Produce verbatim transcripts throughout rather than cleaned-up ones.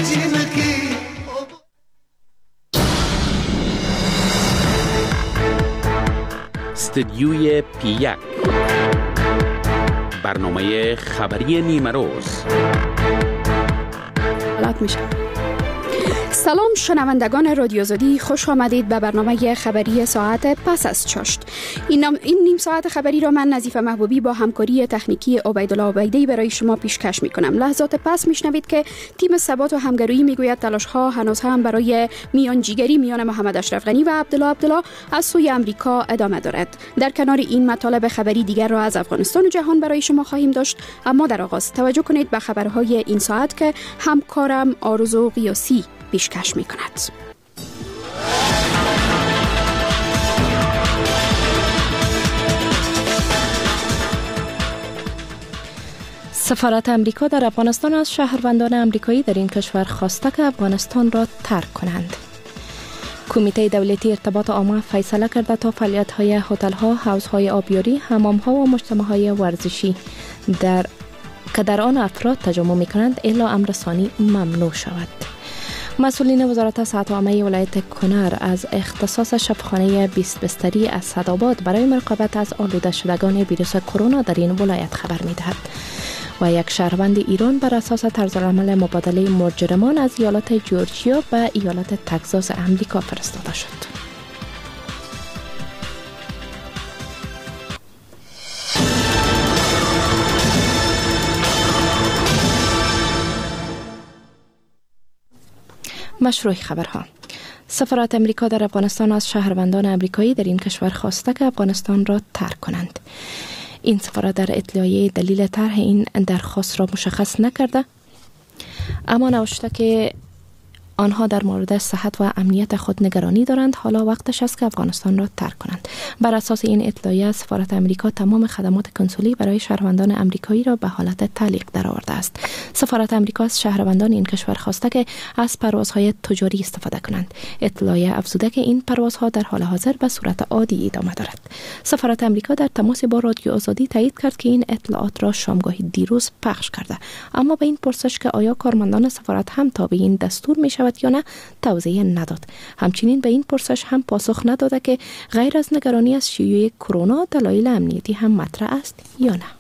استدیوی پی یک، برنامه خبری نیمه روز. حالات میشه. سلام شنوندگان رادیو آزادی، خوش آمدید به برنامه خبری ساعت پس از چاشت. این, این نیم ساعت خبری را من نظیفه محبوبی با همکاری تکنیکی عبیدالله عبیدی برای شما پیشکش میکنم. لحظات پس میشنوید که تیم ثبات و همگرایی میگوید تلاش ها هنوز هم برای میانجیگری میان محمد اشرف غنی و عبدالله عبدالله از سوی امریکا ادامه دارد. در کنار این مطالب خبری دیگر را از افغانستان و جهان برای شما خواهیم داشت، اما در آغاز توجه کنید به خبرهای این ساعت که همکارم آرزو قیاسی پیشکش می کند. سفارت امریکا در افغانستان از شهروندان امریکایی در این کشور خواسته که افغانستان را ترک کنند. کمیته دولتی ارتباط عامه فیصله کرده تا فعالیت‌های هتل‌ها، حوض‌های آبیاری، حمام‌ها و مجتمع‌های ورزشی در که در آن افراد تجمع می‌کنند الا امر ثانی ممنوع شود. مسئولین وزارت صحت عامه ولایت کنر از اختصاص شفاخانه بیست بستری اسدآباد برای مراقبت از آلوده شدگان ویروس کرونا در این ولایت خبر می‌دهد. و یک شهروند ایران بر اساس طرزالعمل مبادله مجرمان از ایالات جورجیا به ایالات تگزاس امریکا فرستاده شد. مشروع خبرها. سفارت امریکا در افغانستان از شهروندان امریکایی در این کشور خواسته که افغانستان را ترک کنند. این سفارت در اطلاعیه دلیل طرح این درخواست را مشخص نکرده، اما نوشته که آنها در مورد صحت و امنیت خود نگرانی دارند. حالا وقتش است که افغانستان را ترک کنند. بر اساس این اطلاعیه سفارت امریکا تمام خدمات کنسولی برای شهروندان امریکایی را به حالت تعلیق درآورده است. سفارت امریکا از شهروندان این کشور خواسته که از پروازهای تجاری استفاده کنند. اطلاعیه افزوده که این پروازها در حال حاضر به صورت عادی ادامه دارد. سفارت امریکا در تماس با رادیو آزادی تایید کرد که این اطلاعات را شامگاهی دیروز پخش کرده، اما به این پرسش که آیا کارمندان سفارت هم تابع این دستور می شود یا نه توضیح نداد. همچنین به این پرسش هم پاسخ نداده که غیر از نگرانی از شیوع کرونا دلایل امنیتی هم مطرح است یا نه.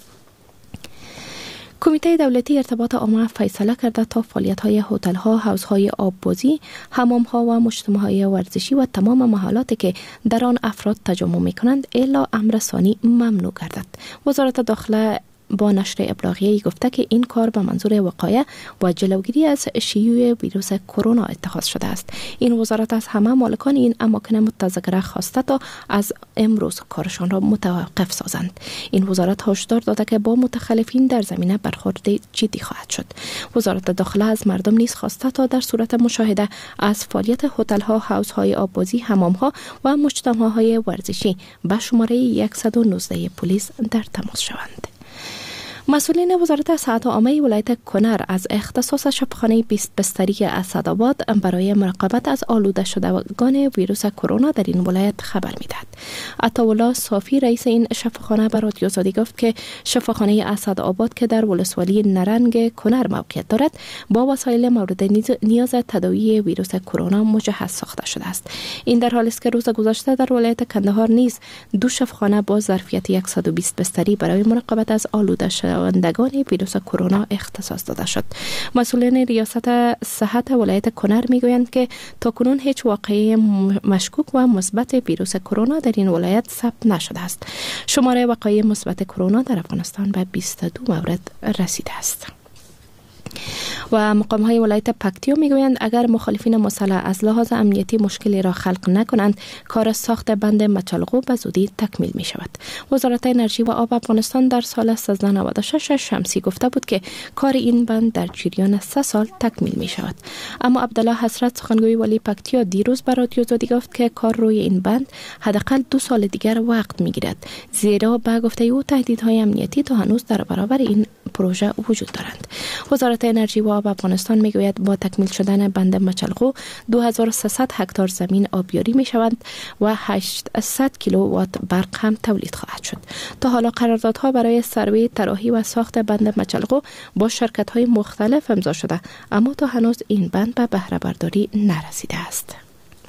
کمیته دولتی ارتباط عامه فیصله کرده تا فعالیت‌های هتل‌ها، حوض‌های آب‌بازی، حمام‌ها و مجتمع‌های ورزشی و تمام محلاتی که در آن افراد تجمع می‌کنند الا امر ثانی ممنوع گردد. وزارت داخله با نشر ابلاغیه‌ای گفته که این کار به منظور وقایع و جلوگیری از شیوع ویروس کرونا اتخاذ شده است. این وزارت از همه مالکان این اماکن متذکره خواسته تا از امروز کارشان را متوقف سازند. این وزارت هشدار داده که با متخلفین در زمینه برخورد جدی خواهد شد. وزارت داخله از مردم نیز خواسته تا در صورت مشاهده از فعالیت هتل‌ها، حوض‌های آب‌بازی، حمام‌ها و مجتمع‌های ورزشی به شماره صد و نوزده پلیس در تماس شوند. مسئولین وزارت صحت عامه ولایت کنر از اختصاص شفاخانه بیست بستری اسدآباد برای مراقبت از آلوده شدگان ویروس کرونا در این ولایت خبر می‌دهد. عطاالله صافی رئیس این شفاخانه به رادیو آزادی گفت که شفاخانه اسدآباد که در ولسوالی نرنگ کنر موقعیت دارد با وسایل مورد نیاز تداوی ویروس کرونا مجهز ساخته شده است. این در حالی است که روز گذشته در ولایت کندهار نیز دو شفاخانه با ظرفیت صد و بیست بستری برای مراقبت از آلوده شدگان ویروس کرونا اختصاص داده شد. مسئولین ریاست صحت ولایت کنر میگویند که تاکنون هیچ واقعه مشکوک و مثبت ویروس کرونا در این ولایت ثبت نشده است. شماره وقایع مثبت کرونا در افغانستان به بیست و دو مورد رسیده است. و مقام‌های ولایت پکتیا میگویند اگر مخالفین مسلح از لحاظ امنیتی مشکلی را خلق نکنند کار ساخت بند مچلقو به زودی تکمیل می شود. وزارت انرژی و آب افغانستان در سال سیزده نود و شش شمسی گفته بود که کار این بند در جریان سه سال تکمیل می شود. اما عبدالله حسرت سخنگوی ولی پکتیا دیروز به رادیو آزادی گفت که کار روی این بند حداقل دو سال دیگر وقت می گیرد، زیرا به گفته او تهدیدهای امنیتی تا هنوز در برابر این پروژه وجود دارند. وزارت وزارت انرژی و آب افغانستان میگوید با تکمیل شدن بند مچلقو دو هزار و سیصد هکتار زمین آبیاری می شوند و هشتصد کیلووات برق هم تولید خواهد شد. تا حالا قراردادها برای سروی، طراحی و ساخت بند مچلقو با شرکت‌های مختلف امضا شده، اما تا هنوز این بند به بهره برداری نرسیده است.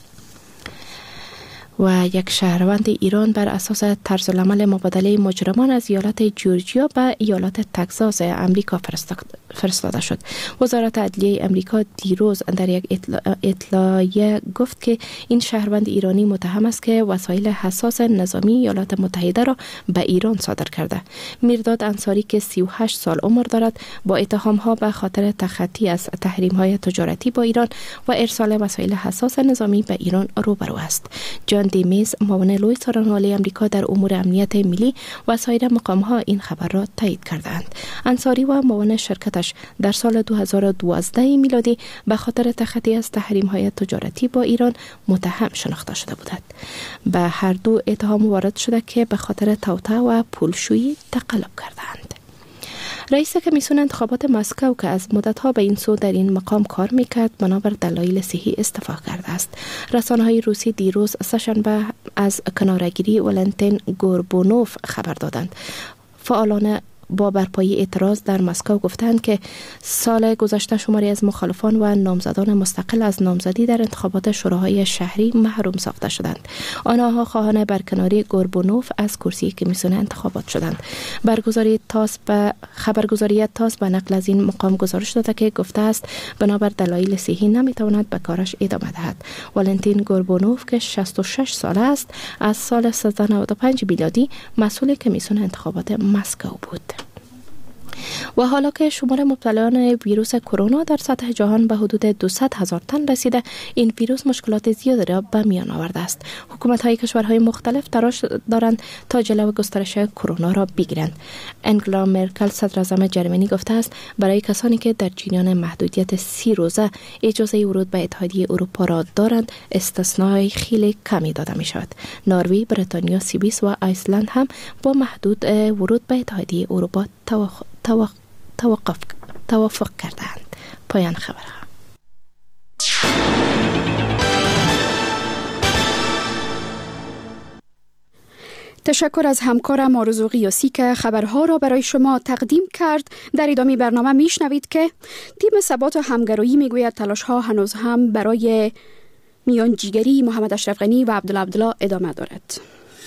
و یک شهروند ایران بر اساس طرزالعمل مبادله مجرمان از ایالت جورجیا به ایالت تگزاس امریکا فرستاده شد. وزارت عدلیه امریکا دیروز در یک اطلاعیه گفت که این شهروند ایرانی متهم است که وسایل حساس نظامی ایالات متحده را به ایران صادر کرده. میرداد انصاری که سی و هشت سال عمر دارد با اتهام‌ها به خاطر تخطی از تحریم‌های تجارتی با ایران و ارسال وسایل حساس نظامی به ایران روبرو است. جان دیمیز، معاون لوی سخنگوی امریکا در امور امنیت ملی و سایر مقام‌ها این خبر را تایید کردند. انصاری و معاون شرکتش در سال دو هزار و دوازده میلادی به خاطر تخطی از تحریم‌های تجارتی با ایران متهم شناخته شده بودند. به هر دو اتهام وارد شده که به خاطر توطئه و پولشویی تقلب کردند. رئیس کمیسیون انتخابات مسکو که از مدتها به این سو در این مقام کار میکرد بنابر دلایل صحی استعفا کرده است. رسانه‌های روسی دیروز سه‌شنبه از کناره‌گیری ولنتین گوربونوف خبر دادند. فعالان با برپایی اعتراض در مسکو گفتند که سال گذشته شماری از مخالفان و نامزدان مستقل از نامزدی در انتخابات شوراهای شهری محروم ساخته شدند. آنها خواهان برکناری گوربونوف از کرسی کمیسیون انتخابات شدند. برگزاری تاس به خبرگزاری تاس به نقل از این مقام گزارش داده که گفته است بنابر دلایل صحی نمیتواند به کارش ادامه دهد. ولنتین گوربونوف که شصت و شش ساله است از سال سیزده نود و پنج میلادی مسئول کمیسیون انتخابات مسکو بود. و حالا که شمار مبتلایان ویروس کرونا در سطح جهان به حدود دویست هزار تن رسیده، این ویروس مشکلات زیادی را به میان آورده است. حکومت‌های کشورهای مختلف تلاش دارند تا جلو گسترش کرونا را بگیرند. انگلا مرکل صدراعظم جرمنی گفته است برای کسانی که در جریان محدودیت سی روزه اجازه ورود به اتحادیه اروپا را دارند، استثنای خیلی کمی داده می شود. نروژ، بریتانیا، سوئیس و ایسلند هم با محدود ورود به اتحادیه اروپا توافق توقف توافق کردند. پایان خبر. تشکر از همکارم آرزو قیاسی که خبرها را برای شما تقدیم کرد. در ادامه برنامه میشنوید که تیم ثبات و همگرایی میگوید تلاش‌ها هنوز هم برای میانجیگری محمد اشرف غنی و عبدالله عبدالله ادامه دارد.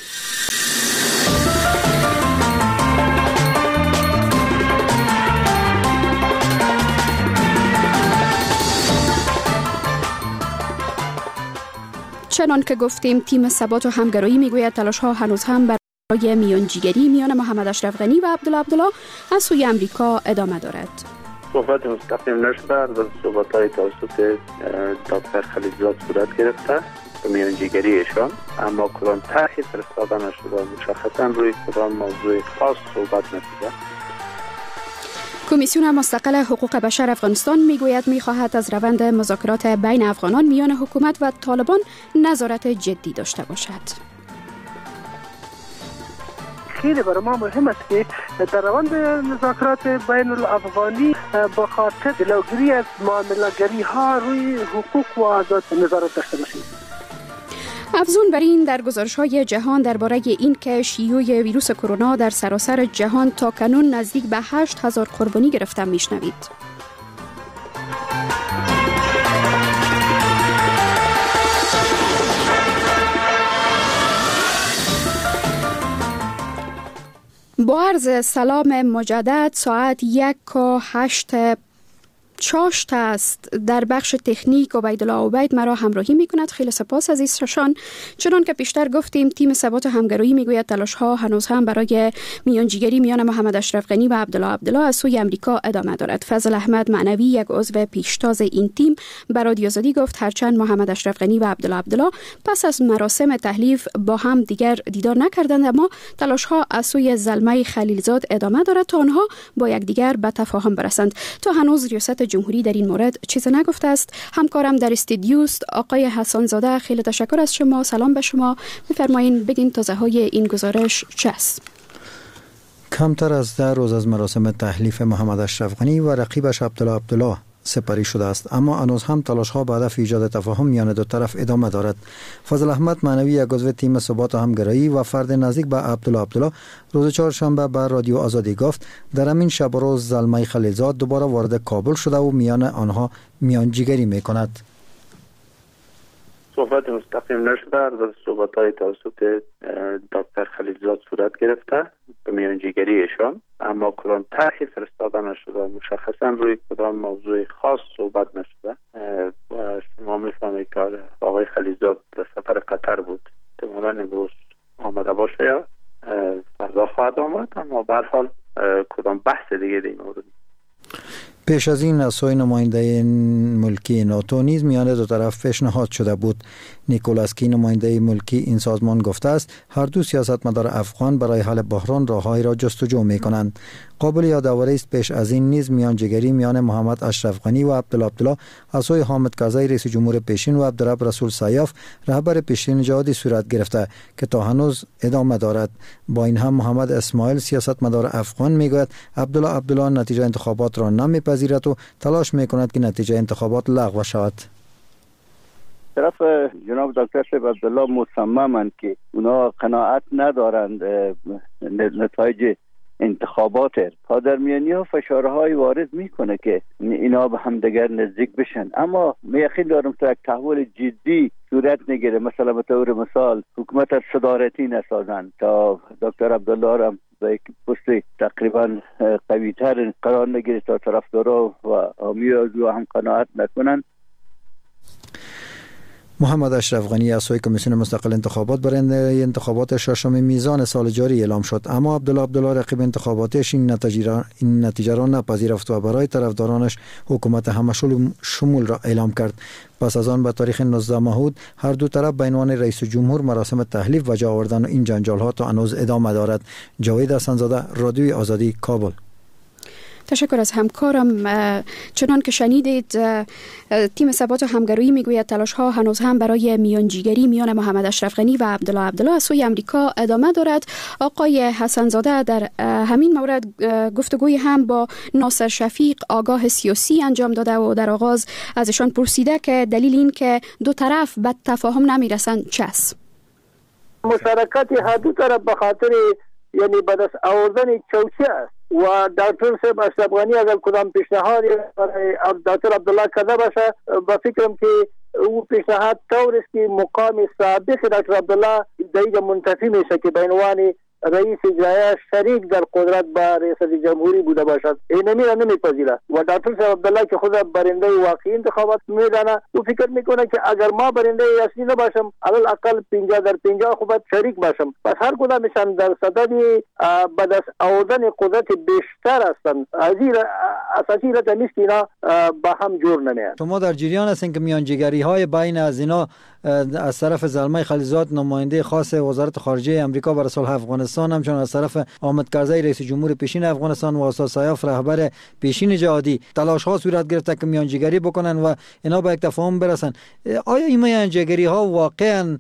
چنان که گفتیم تیم ثبات و همگرایی میگوید تلاش‌ها هنوز هم برای میانجیگری میان محمد اشرف غنی و عبدالله عبدالله از سوی امریکا ادامه دارد. صحبت مستقیم نشده، و صحبت‌های توسط دکتر خلیلزاد صورت گرفته به میانجیگری ایشان، اما کدام طرحی فرستاده نشده، مشخصاً روی کدام موضوع خاص صحبت نشده. کمیسیون مستقل حقوق بشر افغانستان میگوید میخواهد از روند مذاکرات بین افغانان میان حکومت و طالبان نظارت جدی داشته باشد. خیلی برای ما مهم است که در روند مذاکرات بین الافغانی با خاطر جلوگیری از معامله‌گری ها روی حقوق و آزاد نظارت داشته باشیم. افزون بر این در گزارش‌های جهان درباره این که شیوع ویروس کرونا در سراسر جهان تا کنون نزدیک به هشت هزار قربانی گرفته میشنوید. با عرض سلام مجدد، ساعت یک و هشت چاشت است. در بخش تکنیک عبیدالله عبید مرا همراهی می کند. خیلی سپاس از ایشان. چنان که پیشتر گفتیم تیم ثبات و همگرایی میگوید تلاش ها هنوز هم برای میانجیگری میان محمد اشرف غنی و عبدالله عبدالله از سوی امریکا ادامه دارد. فضل احمد معنوی یک عضو پیشتاز این تیم به رادیو آزادی گفت هرچند محمد اشرف غنی و عبدالله عبدالله پس از مراسم تحلیف با هم دیگر دیدار نکردند، اما تلاش ها از سوی زلمه خلیلزاد ادامه دارد تا آنها با یکدیگر به تفاهم برسند. تا هنوز ریاست جمهوری در این مورد چیز نگفته است. همکارم در استودیو است آقای حسن زاده. خیلی تشکر از شما. سلام به شما. بفرمایید بگین تازه های این گزارش چه است؟ کمتر از ده روز از مراسم تحلیف محمد اشرف غنی و رقیبش عبدالله عبدالله سپری شده است، اما هنوز هم تلاش ها به هدف ایجاد تفاهم میان دو طرف ادامه دارد. فضل احمد معنوی، یک عضو تیم ثبات و همگرایی و فرد نزدیک به عبدالله عبدالله، روز چهارشنبه به رادیو آزادی گفت در همین شب و روز زلمه خلیلزاد دوباره وارد کابل شده و میان آنها میانجیگری میکند. صحبت مستقیم نشده و صحبت های توسط دکتر خلیلزاد صورت گرفته به میانجیگری ایشان، اما کدام طرحی فرستاده نشده، مشخصا روی کدام موضوع خاص صحبت نشده و شما میفهمید که آقای خلیلزاد در سفر قطر بود، احتمالاً امروز آمده باشه یا فردا خواهد آمد، اما به هر حال کدام بحث دیگه در این مورد. پیش از این از سوی نماینده ملکی ناتو نیز میان دو طرف پیشنهاد شده بود. نیکولاسکی نماینده ملکی این سازمان گفته است هر دو سیاستمدار افغان برای حل بحران راههایی را جستجو می کنند. قابل یادآوری است پیش از این نیز میانجیگری میان محمد اشرف غنی و عبدالله عبدالله از سوی حامد کرزی رئیس جمهور پیشین و عبدالرب رسول سیاف رهبر پیشین جهادی صورت گرفته که تا هنوز ادامه دارد. با این هم محمد اسماعیل سیاستمدار افغان میگوید عبدالله عبدالله نتیجه انتخابات را نمیپذیرد و تلاش میکند که نتیجه انتخابات لغو شود. طرف جناب دکتر شیب عبدالله مصممند که اونا قناعت ندارند نتایج انتخابات، تا در میانی ها فشارهای وارد میکنه که اینا به هم دیگر نزدیک بشن، اما یقین دارم تا یک تحول جدی صورت نگیره. مثلا به طور مثال حکومت صدارتی نسازن تا دکتر عبدالله را به یک پست تقریبا قوی تر قرار نگیره تا طرفدارا و حامی از او هم قناعت نکنن. محمد اشرف غنی از سوی کمیسیون مستقل انتخابات برای انتخابات ششم میزان سال جاری اعلام شد، اما عبدالله عبدالله رقیب انتخاباتش این نتیجه را این نتیجه را نپذیرفت و برای طرفدارانش حکومت همه شمول را اعلام کرد. پس از آن به تاریخ نوزده مهود هر دو طرف به عنوان رئیس جمهور مراسم تحلیف و جا آوردن این جنجال ها تا هنوز ادامه دارد. جاوید حسن‌زاده، رادیوی آزادی، کابل. تشکر از همکارم. چنان که شنیدید تیم ثبات و همگرایی میگوید تلاش ها هنوز هم برای میانجیگری میان محمد اشرف غنی و عبدالله عبدالله از سوی امریکا ادامه دارد. آقای حسن‌زاده در همین مورد گفتگوی هم با ناصر شفیق آگاه سیاسی انجام داده و در آغاز ازشان پرسیده که دلیل این که دو طرف به تفاهم نمیرسند چه است؟ مشارکت هر دو طرف به خاطر یعنی به دست آوردن چوچه است و دکتر صاحب اشرف غنی اگر کدام پیشنهاد دکتر عبدالله کرده باشه با فکرم که او پیشنهاد طور است که مقام سابق دکتر عبدالله دیگه منتفی میشه که به عنوان رئیس اجرایی شریک در قدرت با ریاست جمهوری بوده باشد. اینمی را نمیپذیره و دکتر صاحب عبدالله که خود برنده واقعی انتخابات میدانه او فکر میکنه که اگر ما برنده اصلی نباشم علل اقل پنجاه در پنجاه خوب شریک باشم. پس هر کدامشان در صدد به دست آوردن قدرت بیشتر هستند. ازیر اساسی را نیست که اینا با هم جور نمیان. شما در جریان هستین که میانجیگری های بین از اینا از طرف زلمه خلیلزاد نماینده خاص وزارت خارجه امریکا برای صلح افغانستان، همچنین از طرف حامد کرزی رئیس جمهور پیشین افغانستان و استاد سیاف رهبر پیشین جهادی تلاش ها صورت گرفته که میانجیگری بکنن و اینا به یک تفاهم برسن. آیا این میانجیگری ها واقعا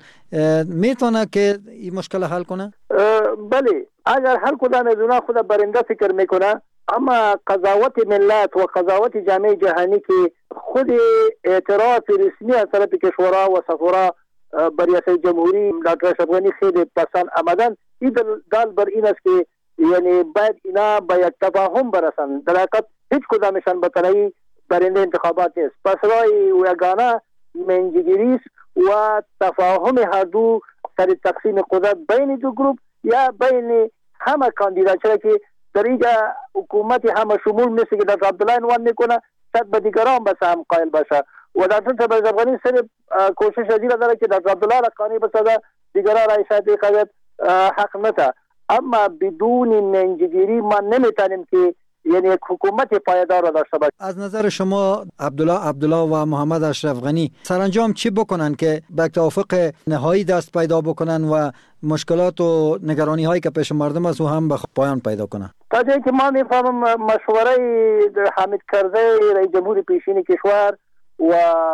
میتونه که این مشکل حل کنه؟ بله، اگر هر کدام از اونها خود برنده فکر میکنه، اما قضاوت ملت و قضاوت جامعه جهانی که خود اعتراف رسمی از طرف کشورها و سفرا بر ریاست جمهوری دکتر اشرف غنی خیلی پسند آمدن، این دال بر این است که یعنی باید اینا به یک تفاهم برسند. در حقیقت هیچ کدامشان به تنهایی برنده انتخابات نیست. پس رای یگانه میانجیگری است و تفاهم هر دو سر تقسیم قدرت بین دو گروه یا بین همه کاندیدات‌ها که در اینجا حکومت همه شمول مثل که دکتر عبدالله عنوان میکنه صد به دیگران بس هم قائل باشه و دکتر صاحب اشرف غنی صرف کوشش ازی داره که دکتر عبدالله را قانع بسازه، دیگران را شاید قضیت حق نده. اما بدون میانجیگری ما نمیتونیم که یعنی یک حکومت پایدار را داشته باشیم. از نظر شما عبدالله عبدالله و محمد اشرف غنی سرانجام چی بکنن که به توافق نهایی دست پیدا بکنن و مشکلات و نگرانی هایی که پیش مردم است و هم به پایان پیدا کنن؟ تا جایی که ما میفهمم مشوره حامد کرزی رئیس جمهور پیشین کشور و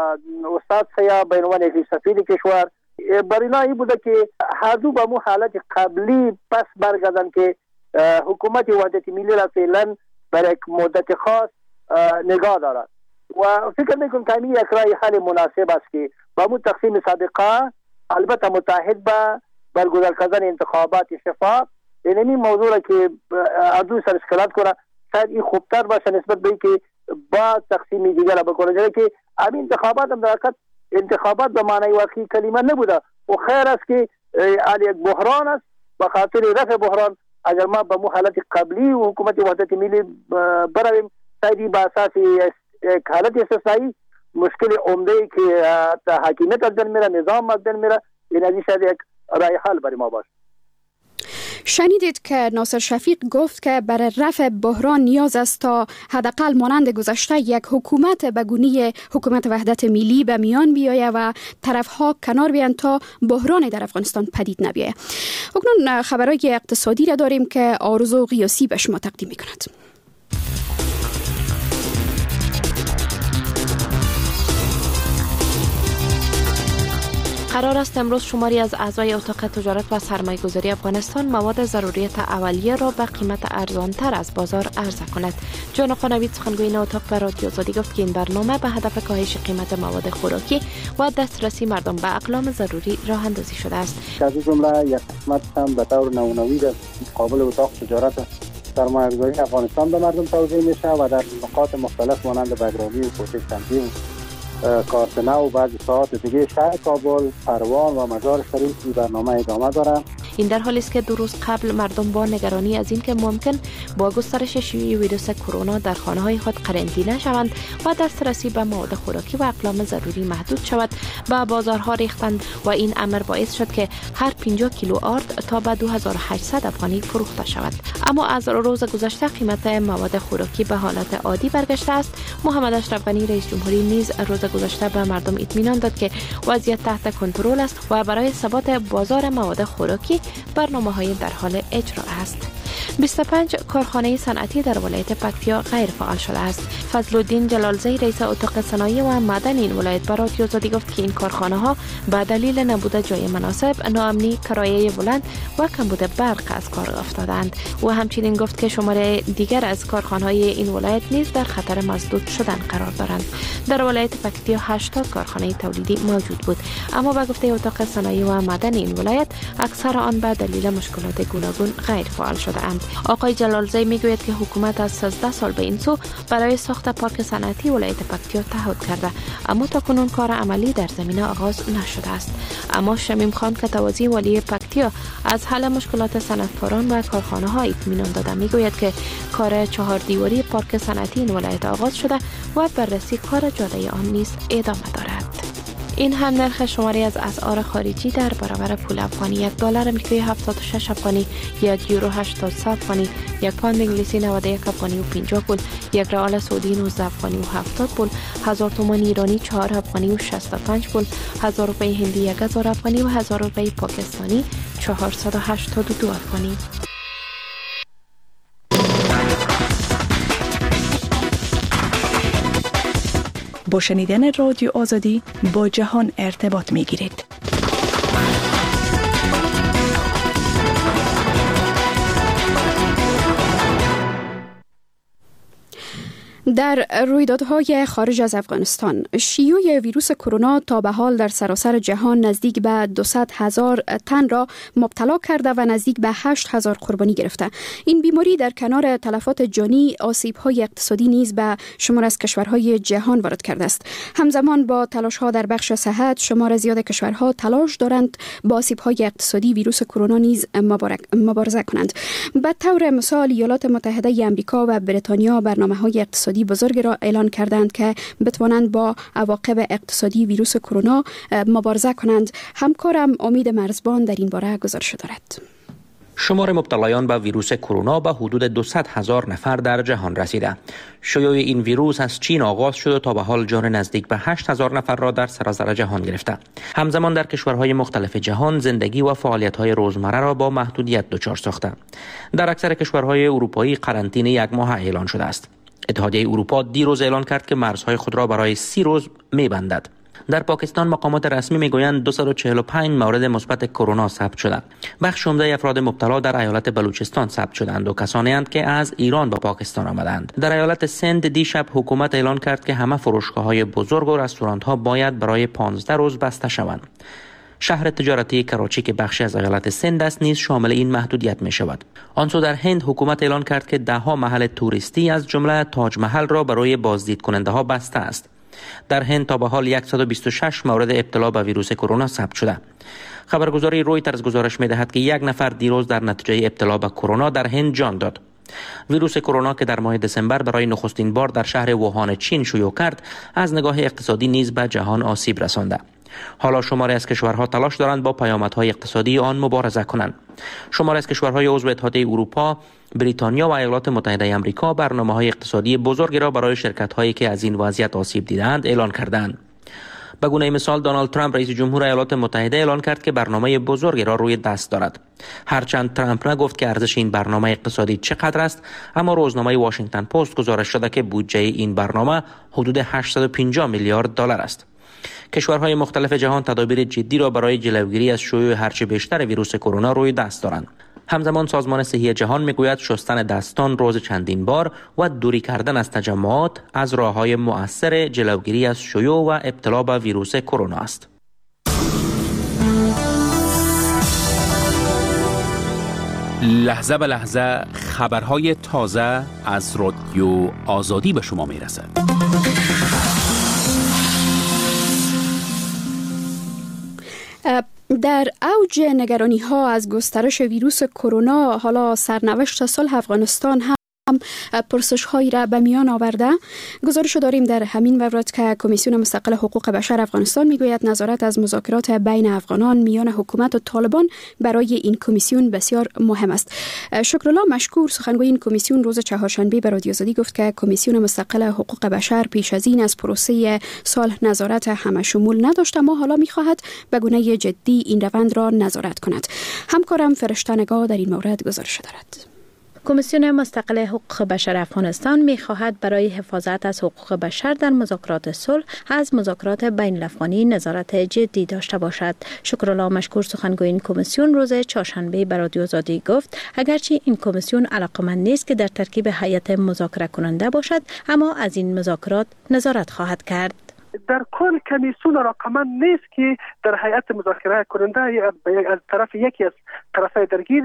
استاد سیاف به عنوان سفیر کشور بر اینا ای بوده که هر دو به مو حالت قبلی پس برگردن که حکومت وحدت ملی را فعلا برای یک مدت خاص نگاه دارد و فکر میکنم که این یک رای حل مناسب است که با مو تقسیم سابقه البته متحد به برگزار کردن انتخابات شفاف. این موضوع را که ارزو سر اسکلات کنه شاید این خوبتر باشه نسبت به که با تقسیم دیگر بکنه، جایی که همین انتخابات هم در حقیقت انتخابات به معنی واقعی کلمه نبوده و خیر است که یک بحران است به خاطر رفع بحران اگر ما به مو حالت قبلی و حکومت وحدت ملی برویم شاید به اساس یک حالت استثنایی مشکل عمده ای که حاکمیت از بین میره، نظام از بین میره، این از شاید یک رای حل برای ما باشه. شنیدید که ناصر شفیق گفت که برای رفع بحران نیاز است تا حداقل مانند گذشته یک حکومت بگونی حکومت وحدت ملی به میان بیاید و طرفها کنار بیان تا بحران در افغانستان پدید نبیاید. اکنون خبرهای اقتصادی را داریم که آرزو قیاسی به شما تقدیم می‌کند. قرار است امروز شماری از اعضای اتاق تجارت و سرمایه‌گذاری افغانستان مواد ضروریات اولیه را به قیمت ارزانتر از بازار عرضه کند. جان خانوی سخنگوی اتاق به رادیو آزادی گفت که این برنامه به هدف کاهش قیمت مواد خوراکی و دسترسی مردم به اقلام ضروری راه اندازی شده است. از جمله یک قسمت هم به طور نمونوی در قابل اتاق تجارت سرمایه‌گذاری افغانستان به مردم توزیع میشه و در نقاط مختلف مانند بگرانی و کوچه سنگی کارتنه و بعضی ساعات دیگه شهر کابل، پروان و مزار شریف این برنامه ادامه دارند. این در حالی است که دو روز قبل مردم با نگرانی از این که ممکن با گسترش شیوع ویروس کرونا در خانه‌های خود قرنطینه شوند و دسترسی به مواد خوراکی و اقلام ضروری محدود شود به بازارها ریختند و این امر باعث شد که هر پنجاه کیلو آرد تا به دو هزار و هشتصد افغانی فروخته شود. اما از روز گذشته قیمت مواد خوراکی به حالت عادی برگشته است. محمد اشرف غنی رئیس جمهوری نیز روز گذشته به مردم اطمینان داد که وضعیت تحت کنترل است و برای ثبات بازار مواد خوراکی برنامه‌های در حال اجرا است. بیست و پنج کارخانه صنعتی در ولایت پکتیا غیر فعال شده است. فضل الدین جلالزی رئیس اتاق صنایع و معدن این ولایت به رادیو آزادی گفت که این کارخانه ها به دلیل نبود جای مناسب، ناامنی، کرایه بلند و کمبود برق از کار افتادند. و همچنین گفت که شماره دیگر از کارخانه های این ولایت نیز در خطر مسدود شدن قرار دارند. در ولایت پکتیا هشتاد کارخانه تولیدی موجود بود، اما به گفته اتاق صنایع و معدن این ولایت اکثر آن به دلیل مشکلات گوناگون غیر فعال شده اند. آقای جلالزی میگوید که حکومت از سیزده سال به این سو برای ساخت پارک صنعتی ولایت پکتیا تعهد کرده، اما تاکنون کار عملی در زمینه آغاز نشده است. اما شمیم خان که توازی والی پکتیا از حل مشکلات صنعتکاران و کارخانه ها اطمینان داده میگوید که کار چهار دیواری پارک صنعتی این ولایت آغاز شده و بررسی کار جاده آن نیز ادامه دارد. این هم نرخ شماری از اسعار خارجی در برابر پول افغانی: یک دلار آمریکایی هفتاد و شش افغانی، یک یورو هشتاد و سه افغانی، یک پوند انگلیسی نود و یک افغانی و پنجاه پول، یک ریال سعودی نوزده افغانی و هفتاد پول، هزار تومان ایرانی چهار افغانی و شصت و پنج پول، هزار روپیه هندی یک هزار افغانی و هزار روپیه پاکستانی چهارصد و هشتاد و دو افغانی. با شنیدن رادیو آزادی با جهان ارتباط می گیرید. در رویدادهای خارج از افغانستان، شیوع ویروس کرونا تا به حال در سراسر جهان نزدیک به دویست هزار تن را مبتلا کرده و نزدیک به هشت هزار قربانی گرفته. این بیماری در کنار تلفات جانی، آسیب‌های اقتصادی نیز به شمار از کشورهای جهان وارد کرده است. همزمان با تلاش‌ها در بخش صحت، شمار زیاد کشورها تلاش دارند با آسیب‌های اقتصادی ویروس کرونا نیز مبارزه کنند. به طور مثال ایالات متحده آمریکا و بریتانیا برنامه‌های اقتصادی بزرگ را اعلان کردند که بتوانند با عواقب اقتصادی ویروس کرونا مبارزه کنند. همکارم امید مرزبان در این باره گزارش دارد. شمار مبتلایان به ویروس کرونا به حدود دویست هزار نفر در جهان رسیده. شیوع این ویروس از چین آغاز شده تا به حال جان نزدیک به هشت هزار نفر را در سراسر جهان گرفته. همزمان در کشورهای مختلف جهان زندگی و فعالیت‌های روزمره را با محدودیت دچار ساخته. در اکثر کشورهای اروپایی قرنطینه یک ماه اعلان شده است. اتحادیه اروپا دیروز اعلان کرد که مرزهای خود را برای سی روز می‌بندد. در پاکستان مقامات رسمی میگویند دویست و چهل و پنج مورد مثبت کرونا ثبت شده. بخش عمده افراد مبتلا در ایالت بلوچستان ثبت شدند و کسانی اند که از ایران به پاکستان آمدند. در ایالت سند دیشب حکومت اعلان کرد که همه فروشگاه‌های بزرگ و رستوران‌ها باید برای پانزده روز بسته شوند. شهر تجارتی کراچی که بخشی از ایالت سند است نیز شامل این محدودیت می شود. آنسو در هند حکومت اعلان کرد که ده ها محل توریستی از جمله تاج محل را برای بازدید کننده ها بسته است. در هند تا به حال صد و بیست و شش مورد ابتلا به ویروس کرونا ثبت شده. خبرگزاری رویترز گزارش می دهد که یک نفر دیروز در نتیجه ابتلا به کرونا در هند جان داد. ویروس کرونا که در ماه دسامبر برای نخستین بار در شهر ووهان چین شیوع کرد، از نگاه اقتصادی نیز به جهان آسیب رسانده. حالا شماری از کشورها تلاش دارند با پیامدهای اقتصادی آن مبارزه کنند. شماری از کشورهای عضو اتحادیه اروپا، بریتانیا و ایالات متحده آمریکا برنامه‌های اقتصادی بزرگی را برای شرکت‌هایی که از این وضعیت آسیب دیدند اعلان کردند. به گونه مثال دونالد ترامپ رئیس جمهور ایالات متحده اعلان کرد که برنامه بزرگی را روی دست دارد. هرچند ترامپ نگفت که ارزش این برنامه اقتصادی چقدر است، اما روزنامه واشنگتن پست گزارش داده که بودجه این برنامه حدود هشتصد و پنجاه میلیارد دلار است. کشورهای مختلف جهان تدابیر جدی را برای جلوگیری از شیوع هرچه بیشتر ویروس کرونا روی دست دارند. همزمان سازمان صحی جهان میگوید شستن دستان روز چندین بار و دوری کردن از تجمعات از راه‌های مؤثر جلوگیری از شیوع و ابتلا به ویروس کرونا است. لحظه به لحظه خبرهای تازه از رادیو آزادی به شما میرسد. در اوج نگرانی ها از گسترش ویروس کرونا، حالا سرنوشت صلح افغانستان هم پرسش هایی را به میان آورده. گزارش داریم در همین مورد که کمیسیون مستقل حقوق بشر افغانستان میگوید نظارت از مذاکرات بین افغانان میان حکومت و طالبان برای این کمیسیون بسیار مهم است. شکرالله مشکور سخنگوی این کمیسیون روز چهارشنبه به رادیو آزادی گفت که کمیسیون مستقل حقوق بشر پیش از این از پروسه صلح نظارت همه شمول نداشت، اما حالا میخواهد به گونه جدی این روند را نظارت کند. همکارم فرشته نگاه در این مورد گزارش دارد. کمیسیون مستقل حقوق بشر افغانستان می‌خواهد برای حفاظت از حقوق بشر در مذاکرات صلح از مذاکرات بین الافغانی نظارت جدی داشته باشد. شکرالله مشکور سخنگوی این کمیسیون روز چهارشنبه به رادیو آزادی گفت اگرچه این کمیسیون علاقمند نیست که در ترکیب هیئت مذاکره کننده باشد، اما از این مذاکرات نظارت خواهد کرد. در کل کمیسیون علاقمند نیست که در هیئت مذاکره کننده از طرف یکی از طرفای درگیر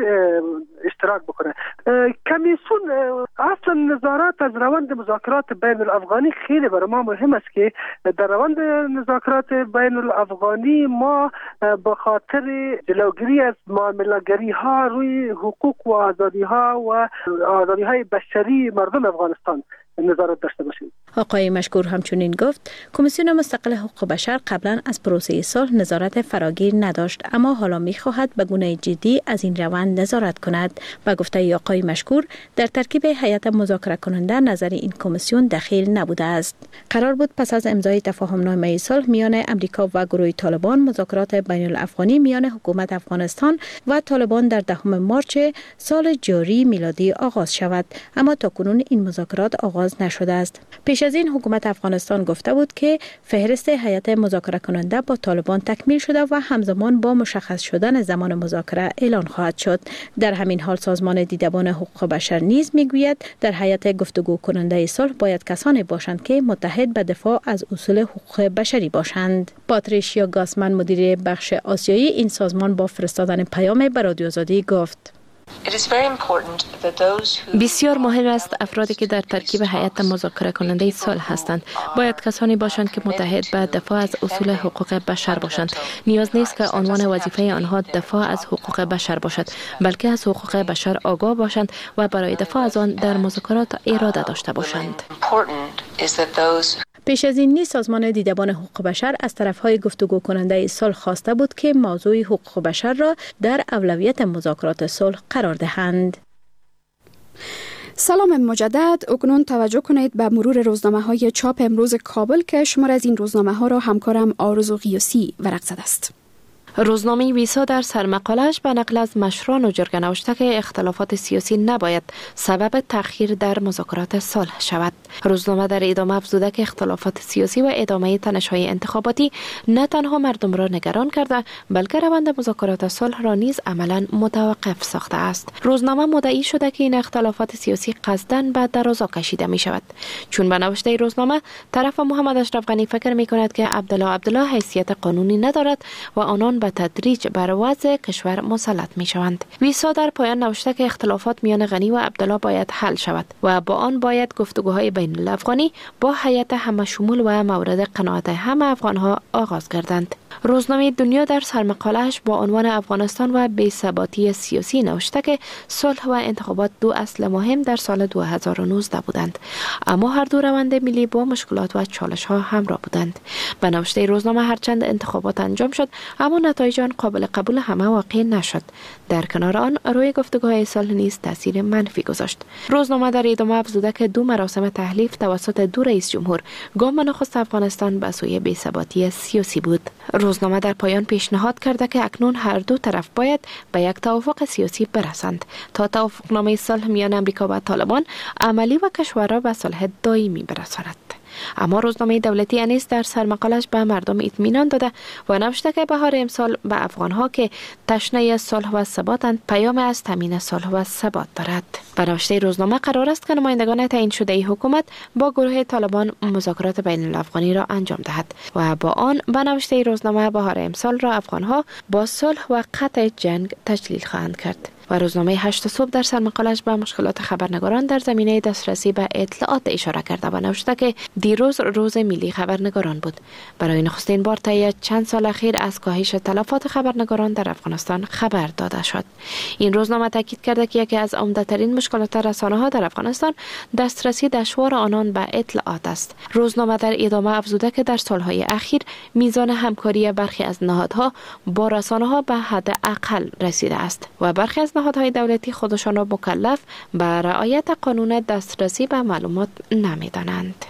اشتراک بکنه. کمیسیون اصلا نظارت از روند مذاکرات بین الافغانی خیلی برای ما مهم است که در روند مذاکرات بین الافغانی ما به خاطر جلوگیری از معامله‌گری ها روی حقوق و آزادی ها و آزادی های بشری مردم افغانستان نظارت داشته باشیم. آقای مشکور همچنین گفت کمیسیون مستقل حقوق بشر قبلا از پروسه صلح نظارت فراگیر نداشت، اما حالا می‌خواهد به گونه جدی از این روند نظارت کند. با گفته آقای مشکور در ترکیب هیئت مذاکره کننده نظر این کمیسیون دخیل نبوده است. قرار بود پس از امضای تفاهمنامه صلح میان امریکا و گروه طالبان مذاکرات بین الافغانی میان حکومت افغانستان و طالبان در دهم مارچ سال جاری میلادی آغاز شود، اما تاکنون این مذاکرات آغاز نشده است. پیش از این حکومت افغانستان گفته بود که فهرست هیئت مذاکره کننده با طالبان تکمیل شده و همزمان با مشخص شدن زمان مذاکره اعلان خواهد شد. در همین حال سازمان دیدبان حقوق بشر نیز میگوید در هیئت گفتگو کننده صلح باید کسانی باشند که متحد به دفاع از اصول حقوق بشری باشند. پاتریشیا گاسمن مدیر بخش آسیایی این سازمان با فرستادن پیام به رادیو آزادی گفت بسیار مهم است افرادی که در ترکیب هیئت مذاکره کننده صلح هستند باید کسانی باشند که متحد به دفاع از اصول حقوق بشر باشند. نیاز نیست که عنوان وظیفه آنها دفاع از حقوق بشر باشد، بلکه از حقوق بشر آگاه باشند و برای دفاع از آن در مذاکرات اراده داشته باشند. پیش از این نیز سازمان دیدبان حقوق بشر از طرفهای گفتگو کننده صلح خواسته بود که موضوع حقوق بشر را در اولویت مذاکرات صلح قرار دهند. سلام مجدد. اکنون توجه کنید به مرور روزنامه های چاپ امروز کابل که شمار از این روزنامه ها را همکارم آرزو غیاسی ورق زده است. روزنامه ویسا در سرمقاله‌اش به نقل از مشران و جرگه نوشته که اختلافات سیاسی نباید سبب تأخیر در مذاکرات صلح شود. روزنامه در ادامه افزوده که اختلافات سیاسی و ادامه تنش‌های انتخاباتی نه تنها مردم را نگران کرده بلکه روند مذاکرات صلح را نیز عملاً متوقف ساخته است. روزنامه مدعی شده که این اختلافات سیاسی قصداً به درازا کشیده می شود، چون به نوشته روزنامه طرف محمد اشرف غنی فکر می کند که عبدالله عبدالله حیثیت قانونی ندارد و آنان به تدریج بر وضع کشور مسلط می شوند. ویسا در پایان نوشته که اختلافات میان غنی و عبدالله باید حل شود و با آن باید گفتگوهای بین الافغانی با هیئت همه شمول و مورد قناعت همه افغانها آغاز گردند. روزنامه دنیا در سرمقاله‌اش با عنوان افغانستان و بی‌ثباتی سیاسی نوشته که صلح و انتخابات دو اصل مهم در سال دو هزار و نوزده بودند، اما هر دو روند ملی با مشکلات و چالش‌ها همراه بودند. به نوشته روزنامه هرچند انتخابات انجام شد اما نتایج آن قابل قبول همه واقع نشد. در کنار آن روی گفتگوهای صلح نیز تاثیر منفی گذاشت. روزنامه در ادامه افزوده که دو مراسم تحلیف توسط دو رئیس جمهور گام نخست افغانستان به سوی بی‌ثباتی سیاسی بود. روزنامه در پایان پیشنهاد کرده که اکنون هر دو طرف باید به یک توافق سیاسی برسند تا توافقنامه صلح میان امریکا و طالبان عملی و کشور را به صلح دائمی برساند. اما روزنامه دولتی انیس در سرمقالش به مردم اطمینان داده و نوشته که بهار امسال به افغانها که تشنه صلح و ثباتند پیام از تامین صلح و ثبات دارد. به نوشته روزنامه قرار است که نمایندگان تعیین شده ای حکومت با گروه طالبان مذاکرات بین الافغانی را انجام دهد و با آن به نوشته روزنامه بهار امسال را افغانها با صلح و قطع جنگ تجلیل خواهند کرد. و روزنامه هشت صبح در سرمقالش به مشکلات خبرنگاران در زمینه دسترسی به اطلاعات اشاره کرده و نوشته که دیروز روز ملی خبرنگاران بود. برای نخستین بار طی چند سال اخیر از کاهش تلفات خبرنگاران در افغانستان خبر داده شد. این روزنامه تاکید کرده که یکی از عمده‌ترین مشکلات رسانه‌ها در افغانستان دسترسی دشوار آنان به اطلاعات است. روزنامه در ادامه افزوده که در سالهای اخیر میزان همکاری برخی از نهادها با رسانه‌ها به حد اقل رسیده است و برخی از نهادهای دولتی خودشان را مکلف به رعایت قانون دسترسی به معلومات نمی‌دانند.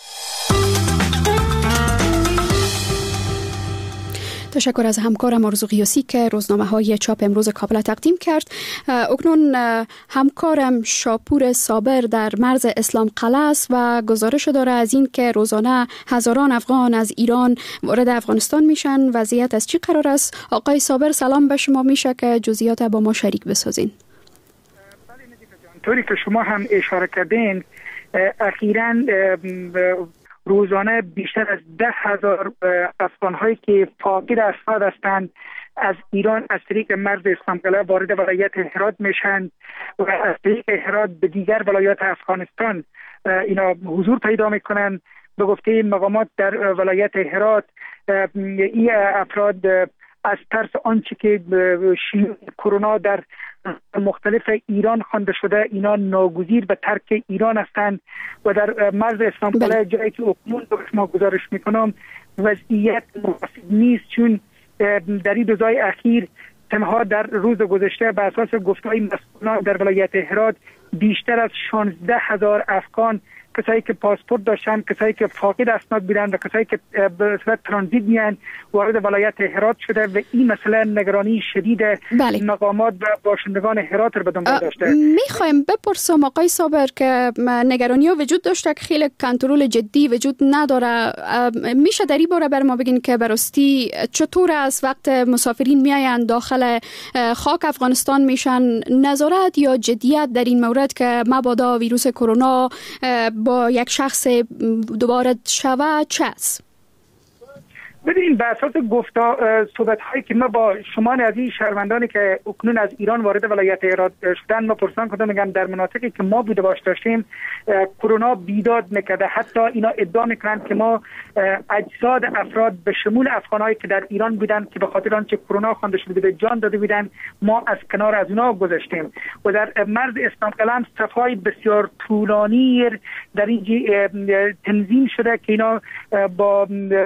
تشکر از همکارم آرزو قیاسی که روزنامه های چاپ امروز کابل تقدیم کرد. اکنون همکارم شاپور صابر در مرز اسلام قلعه است و گزارش داره از این که روزانه هزاران افغان از ایران وارد افغانستان میشن. وضعیت از چی قرار است؟ آقای صابر سلام به شما، میشه که جزئیات با ما شریک بسازین؟ طوری که شما هم اشاره کردین اخیراً روزانه بیشتر از ده هزار افغان‌هایی که فاقد اسناد هستند از ایران از طریق مرز اسلام قلعه وارد ولایت هرات میشن و از طریق هرات به دیگر ولایات افغانستان اینا حضور پیدا میکنن. به گفته مقامات در ولایت هرات این افراد از ترس آنچه که شیوع کرونا در مختلف ایران خوانده شده اینا ناگزیر به ترک ایران هستند و در مرز اسلام قلعه جایی که اکنون به شما گزارش میکنم وضعیت مناسب نیست، چون در این روزهای اخیر تنها در روز گذشته به اساس گفته‌های مسئولان در ولایت هرات بیشتر از شانزده هزار افغان، کسایی که پاسپورت داشتن، کسایی که فاقد اسناد بودن و کسایی که به صورت ترانزیت میان وارد ولایت هرات شده و این مسئله نگرانی شدید بله. مقامات و باشندگان هرات رو به دنبال داشته. میخوایم بپرسم آقای صابر که نگرانی ها وجود داشته که خیلی کنترل جدی وجود نداره. میشه در این باره بر ما بگین که براستی چطور است وقت مسافرین میاین داخل خاک افغانستان میشن نظارت یا جدیت در این مورد که مبادا ویروس کرونا با یک شخص دوباره شوه چه است؟ ببینید به اساس گفتا صحبت هایی که ما با شما عزیز شهروندانی که اکنون از ایران وارد ولایت هرات شدن ما پرسان کردم، میگم در مناطقی که ما بوده باش داشتیم کرونا بیداد میکرده. حتی اینا ادعا میکنند که ما اجساد افراد به شمول افغانایی که در ایران بودن که به خاطر آنچه کرونا خوانده شده به جان داده بودن ما از کنار از اونا گذشتیم و در مرز اسلام قلعه صفای بسیار طولانی در این تنظیم شده که اینا با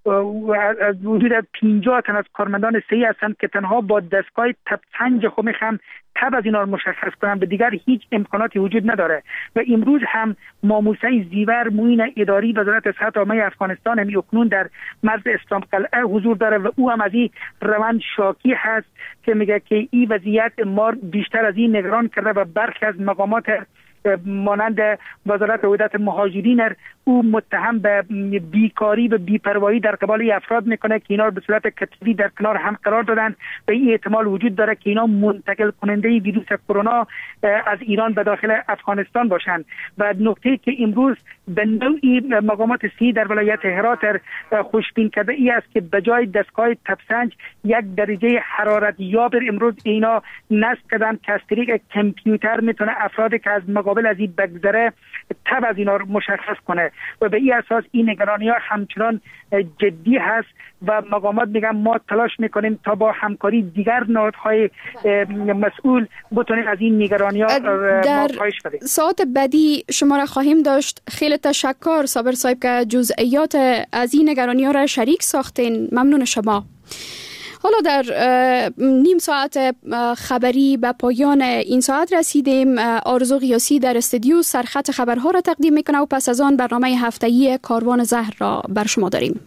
از حدود پنجاه تن از کارمندان صحی هستند که تنها با دستگاه تبسنج خود میخوام تب از اینا رو مشخص کنن، به دیگر هیچ امکاناتی وجود نداره. و امروز هم ماموسه زیور معین اداری وزارت صحت عامه افغانستان هم اکنون در مرز اسلام قلعه حضور داره و او هم از این روند شاکی هست که میگه که این وضعیت ما بیشتر از این نگران کرده و برخی از مقامات مانند وزارت عدالت مهاجرین او متهم به بیکاری و بی‌پروایی در قبال افراد میکنه که اینا به صورت کتبی در کنار هم قرار دادن و این احتمال وجود داره که اینا منتقل کننده ویروس کرونا از ایران به داخل افغانستان باشند. و نکته که امروز به نوعی مقامات صحی در ولایت هرات خوشبین کرده ای است که به جای دستگاه تبسنج یک درجه حرارت یابر امروز اینا نصب کردن که از طریق کامپیوتر میتونه افرادی که از مقابل از این بگذره تب از اینا رو مشخص کنه و به این اساس این نگرانی ها همچنان جدی هست و مقامات میگن ما تلاش میکنیم تا با همکاری دیگر نهادهای مسئول بتونیم از این نگرانی ها در ساعت بعدی شما را خواهیم داشت. خیلی تشکر صابر صاحب که جزئیات از این نگرانی ها را شریک ساختین. ممنون شما. حالا در نیم ساعت خبری به پایان این ساعت رسیدیم. آرزو قیاسی در استودیو سرخط خبرها را تقدیم میکنه و پس از آن برنامه هفتگی کاروان زهر را بر شما داریم.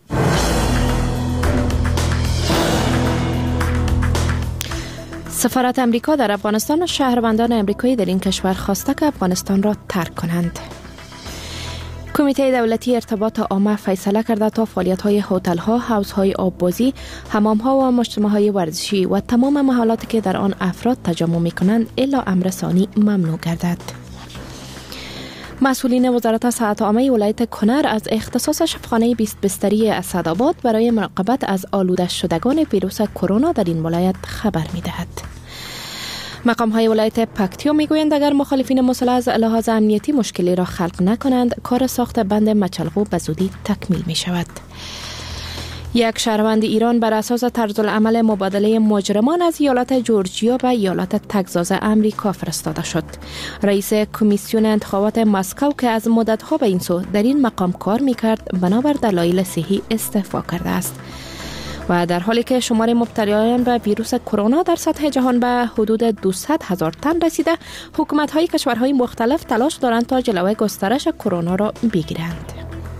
سفارت امریکا در افغانستان شهروندان امریکایی در این کشور خواسته که افغانستان را ترک کنند. کمیته دولتی ارتباط عامه فیصله کرده تا فعالیت‌های هتل‌ها، حوض‌های آببازی، حمام‌ها و مجتمع‌های ورزشی و تمام محلاتی که در آن افراد تجمع می‌کنند الا امر ثانی ممنوع گردد. مسئولین وزارت صحت عامه ولایت کنر از اختصاص شفاخانه بیست بستری اسدآباد برای مراقبت از آلوده شدگان ویروس کرونا در این ولایت خبر می‌دهد. مقام های ولایت پکتیا میگویند اگر مخالفین مسلح از لحاظ امنیتی مشکلی را خلق نکنند کار ساخت بند مچلغو به زودی تکمیل می شود. یک شهروند ایران بر اساس طرز العمل مبادله مجرمان از ایالت جورجیا به ایالت تگزاس امریکا فرستاده شد. رئیس کمیسیون انتخابات مسکو که از مدت‌ها به این سو در این مقام کار می‌کرد بنابر دلایل صحی استعفا کرده است. و در حالی که شمار مبتلایان به ویروس کرونا در سطح جهان به حدود دویست هزار تن رسیده، حکومت‌های کشورهای مختلف تلاش دارند تا جلوی گسترش کرونا را بگیرند.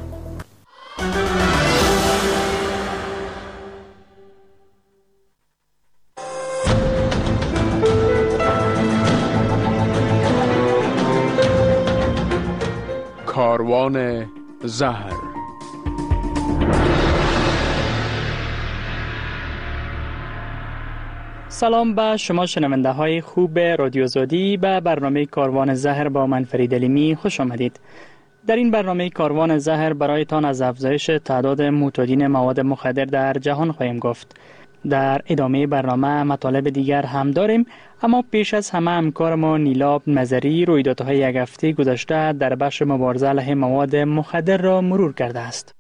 کاروان زهر. سلام به شما شنونده های خوب رادیو آزادی. به برنامه کاروان زهر با من فرید علیمی خوش آمدید. در این برنامه کاروان زهر برایتان از افزایش تعداد معتادین مواد مخدر در جهان خواهیم گفت. در ادامه برنامه مطالب دیگر هم داریم، اما پیش از همه همکار ما نیلاب نظری رویدادهای یک هفته گذشته در بخش مبارزه علیه مواد مخدر را مرور کرده است.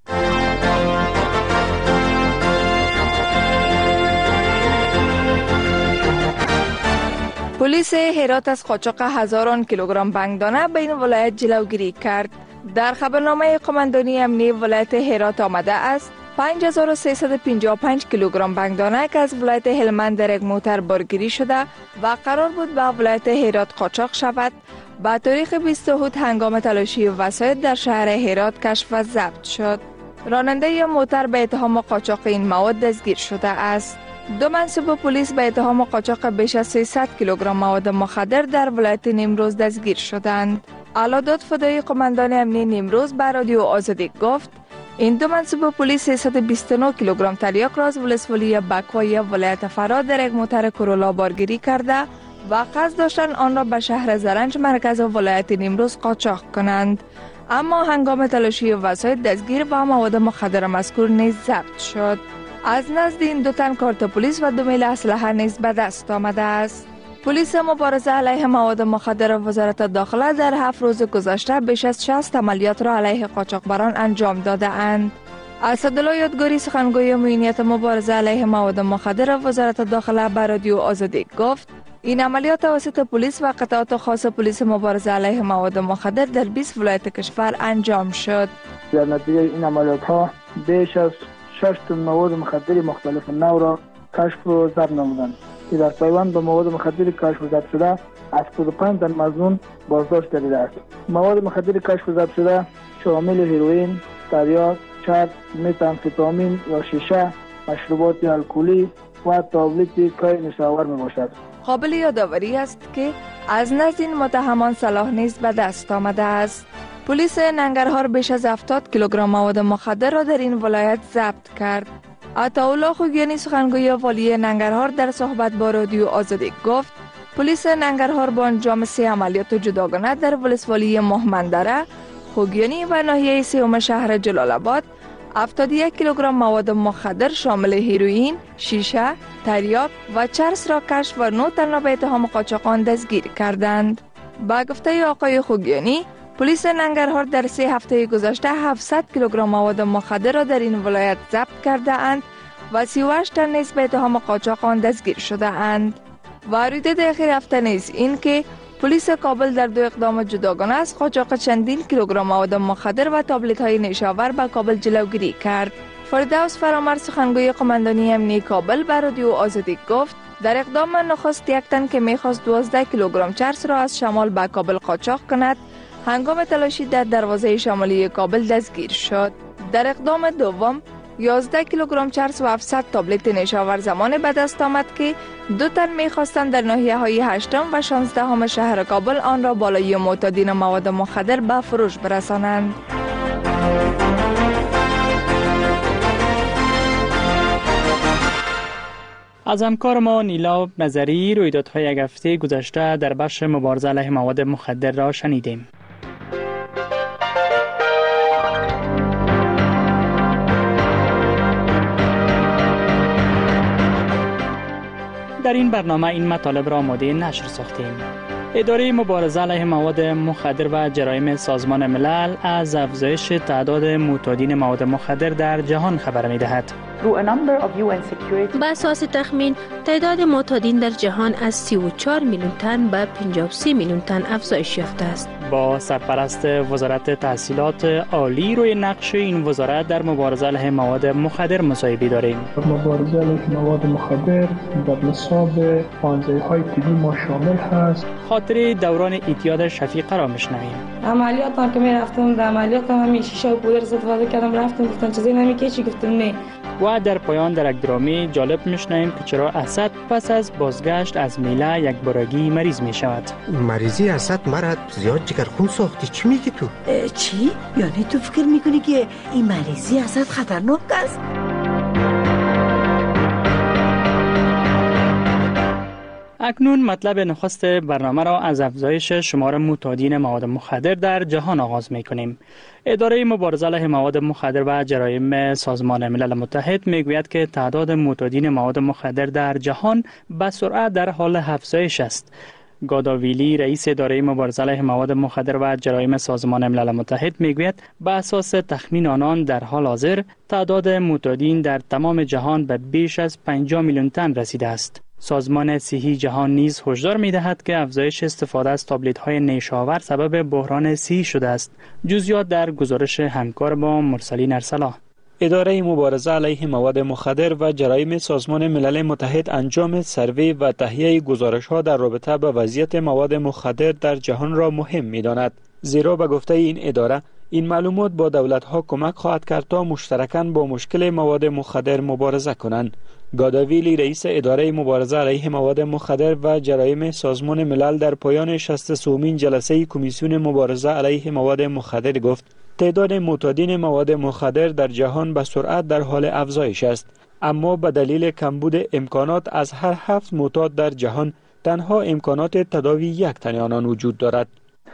پلیس هرات از قاچاق هزاران کیلوگرم بنگدانه به این ولایت جلوگیری کرد. در خبرنامه قماندانی امنیه ولایت هرات آمده است پنج هزار و سیصد و پنجاه و پنج کیلوگرم بنگدانه که از ولایت هلمند در یک موتر بارگیری شده و قرار بود به ولایت هرات قاچاق شود، با تاریخ بیست هود هنگام تلاشی وسایل در شهر هرات کشف و ضبط شد. راننده موتر به اتهام قاچاق این مواد دستگیر شده است. دو منصوب پلیس به اتهام قاچاق بیش از سیصد کیلوگرم مواد مخدر در ولایت نیمروز دستگیر شدند. اعلی دادفدای قماندان امنیه نیمروز به رادیو آزادی گفت این دو منصوب پلیس سیصد و بیست و نه کیلوگرم تریاک را از ولسوالی بکوای ولایت فراد در یک موتر کرولا بارگیری کرده و قصد داشتند آن را به شهر زرنج مرکز ولایت نیمروز قاچاق کنند، اما هنگام تلاشی وسایل دستگیر با مواد مخدر مذکور نیز ضبط شد. از نزد این دو تن کارت پلیس و دو میل اسلحه نیز به دست آمده است. پلیس مبارزه علیه مواد مخدر وزارت داخله در هفت روز گذشته بیش از شصت عملیات را علیه قاچاقبران انجام داده اند. اسدالله یادگاری سخنگوی معینیت مبارزه علیه مواد مخدر وزارت داخله به رادیو آزادی گفت این عملیات توسط پلیس و قطعات خاص پلیس مبارزه علیه مواد مخدر در بیست ولایت کشور انجام شد. در نتیجه این عملیات ها بیش از شش تن مواد مخدر مختلف نوع را کشف و ضبط نمودند که در پیوند به مواد مخدر کشف و ضبط شده هفتاد و پنج تن مظنون بازداشت گردیده است. مواد مخدر کشف و ضبط شده شامل هیروئین، تریاک، چرب، متامفتامین یا شیشه، مشروبات الکلی و تابلت کای نشاور می باشد. قابل یادآوری است که از نزد این متهمان سلاح نیز به دست آمده است. پلیس ننگرهار بیش از هفتاد کیلوگرم مواد مخدر را در این ولایت ضبط کرد. عطاالله خوگیانی سخنگوی والی ننگرهار در صحبت با رادیو آزادی گفت پلیس ننگرهار با انجام سه عملیات جداگانه در ولسوالی مهمندره، خوگیانی و ناحیه سیوم شهر جلال آباد هفتاد و یک کیلوگرم مواد مخدر شامل هیروئین، شیشه، تریاک و چرس را کشف و نه تن را به اتهام قاچاقان دستگیر کردند. با گفته آقای خوگیانی، پلیس ننگرهار در سه هفته گذشته هفتصد کیلوگرم مواد مخدر را در این ولایت ضبط کرده اند و سی و هشت تن نیز به اتهام قاچاق آن دستگیر شده اند. و رویداد اخیر هفته نیز این که پلیس کابل در دو اقدام جداگانه از قاچاق چندین کیلوگرم مواد مخدر و تابلت های نیشاور به کابل جلوگیری کرد. فردوس فرامرد سخنگوی قماندانی امنیتی کابل به رادیو آزادی گفت در اقدام نخست یک تن که میخواست دوازده کیلوگرم چرس را از شمال به کابل قاچاق کند هنگام تلاشی در دروازه شمالی کابل دستگیر شد. در اقدام دوم یازده کیلوگرم چرس و هفتصد تابلت نیشاور زمان به دست آمد که دو تن می‌خواستند در ناحیه های هشتم و شانزدهم شهر کابل آن را بالای معتادین مواد مخدر به فروش برسانند. از همکار ما نیلا نظری رویدادهای یک هفته گذشته در بخش مبارزه علیه مواد مخدر را شنیدیم. در این برنامه این مطالب را آماده نشر ساختیم. اداره مبارزه علیه مواد مخدر و جرایم سازمان ملل از افزایش تعداد معتادین مواد مخدر در جهان خبر می‌دهد. به اساس تخمین تعداد معتادین در جهان از سی و چهار میلیون تن به پنجاه و سه میلیون تن افزایش یافته است. با سرپرست وزارت تحصیلات عالی روی نقش این وزارت در مبارزه علیه مواد مخدر مصاحبه داریم. مبارزه علیه مواد مخدر در نصاب پانزده‌های طبی ما شامل هست. خاطره دوران اعتیاد شفیقه را میشنویم. عملیات که می رفتم در عملیات هم همین شیشه و پودر استفاده کردم رفتم گفتن چیزی نمی‌کشی چی گفتم نه. و در پایان در یک درامی جالب میشنویم که چرا اسد پس از بازگشت از میله یک بارگی مریض می شود. مریضی اسد مرا زیاد جگرخون ساختی. چی میگی تو؟ چی؟ یعنی تو فکر میکنی که این مریضی اسد خطرناک است؟ اکنون مطلب نخست برنامه را از افزایش شمار معتادین مواد مخدر در جهان آغاز می‌کنیم. اداره مبارزه علیه مواد مخدر و جرایم سازمان ملل متحد میگوید که تعداد معتادین مواد مخدر در جهان به سرعت در حال افزایش است. گاداویلی رئیس اداره مبارزه علیه مواد مخدر و جرایم سازمان ملل متحد میگوید به اساس تخمین آنان در حال حاضر تعداد معتادین در تمام جهان به بیش از پنجاه میلیون تن رسیده است. سازمان صحی جهان نیز هشدار می‌دهد که افزایش استفاده از تابلت‌های نیشاور سبب بحران صحی شده است. جزئیات در گزارش همکار با مرسلین ارسلا. اداره مبارزه علیه مواد مخدر و جرایم سازمان ملل متحد انجام سروی و تهیه گزارش‌ها در رابطه با وضعیت مواد مخدر در جهان را مهم می‌داند. زیرا به گفته این اداره این معلومات با دولت‌ها کمک خواهد کرد تا مشترکاً با مشکل مواد مخدر مبارزه کنند. گاداویلی رئیس اداره مبارزه علیه مواد مخدر و جرایم سازمان ملل در پایان شصت و سومین جلسه کمیسیون مبارزه علیه مواد مخدر گفت تعداد معتادین مواد مخدر در جهان به سرعت در حال افزایش است، اما به دلیل کمبود امکانات از هر هفت معتاد در جهان تنها امکانات تداوی یک تن آنان وجود دارد.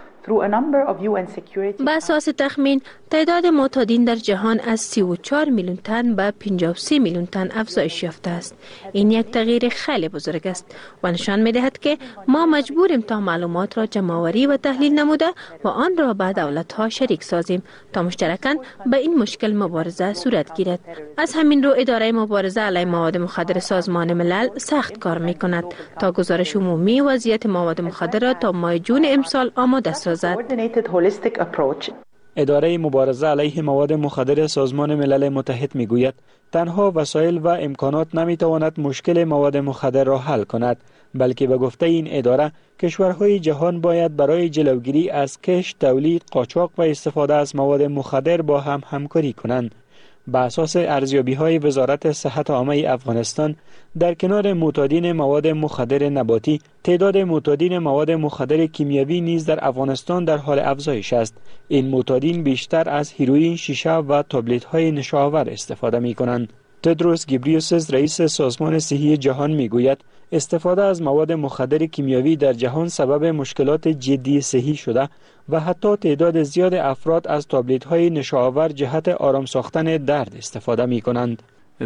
به اساس تخمین تعداد معتادین در جهان از سی و چهار میلیون تن به پنجاه و سه میلیون تن افزایش یافته است. این یک تغییر خیلی بزرگ است و نشان می‌دهد که ما مجبوریم تا معلومات را جمع‌آوری و تحلیل نموده و آن را با دولت‌ها شریک سازیم تا مشترکاً به این مشکل مبارزه صورت گیرد. از همین رو اداره مبارزه علیه مواد مخدر سازمان ملل سخت کار می‌کند تا گزارش عمومی وضعیت مواد مخدر را تا ماه جون امسال آماده سازد. اداره مبارزه علیه مواد مخدر سازمان ملل متحد میگوید تنها وسایل و امکانات نمیتواند مشکل مواد مخدر را حل کند، بلکه به گفته این اداره کشورهای جهان باید برای جلوگیری از کشت، تولید، قاچاق و استفاده از مواد مخدر با هم همکاری کنند. به اساس ارزیابی‌های وزارت صحت عامه افغانستان، در کنار معتادین مواد مخدر نباتی، تعداد معتادین مواد مخدر کیمیایی نیز در افغانستان در حال افزایش است. این معتادین بیشتر از هیروئین، شیشه و تابلت‌های نشاور استفاده می‌کنند. تدروس گبریوسس رئیس سازمان صحی جهان میگوید استفاده از مواد مخدر کیمیایی در جهان سبب مشکلات جدی صحی شده و حتی تعداد زیاد افراد از تابلت‌های نشاور جهت آرام ساختن درد استفاده می‌کنند.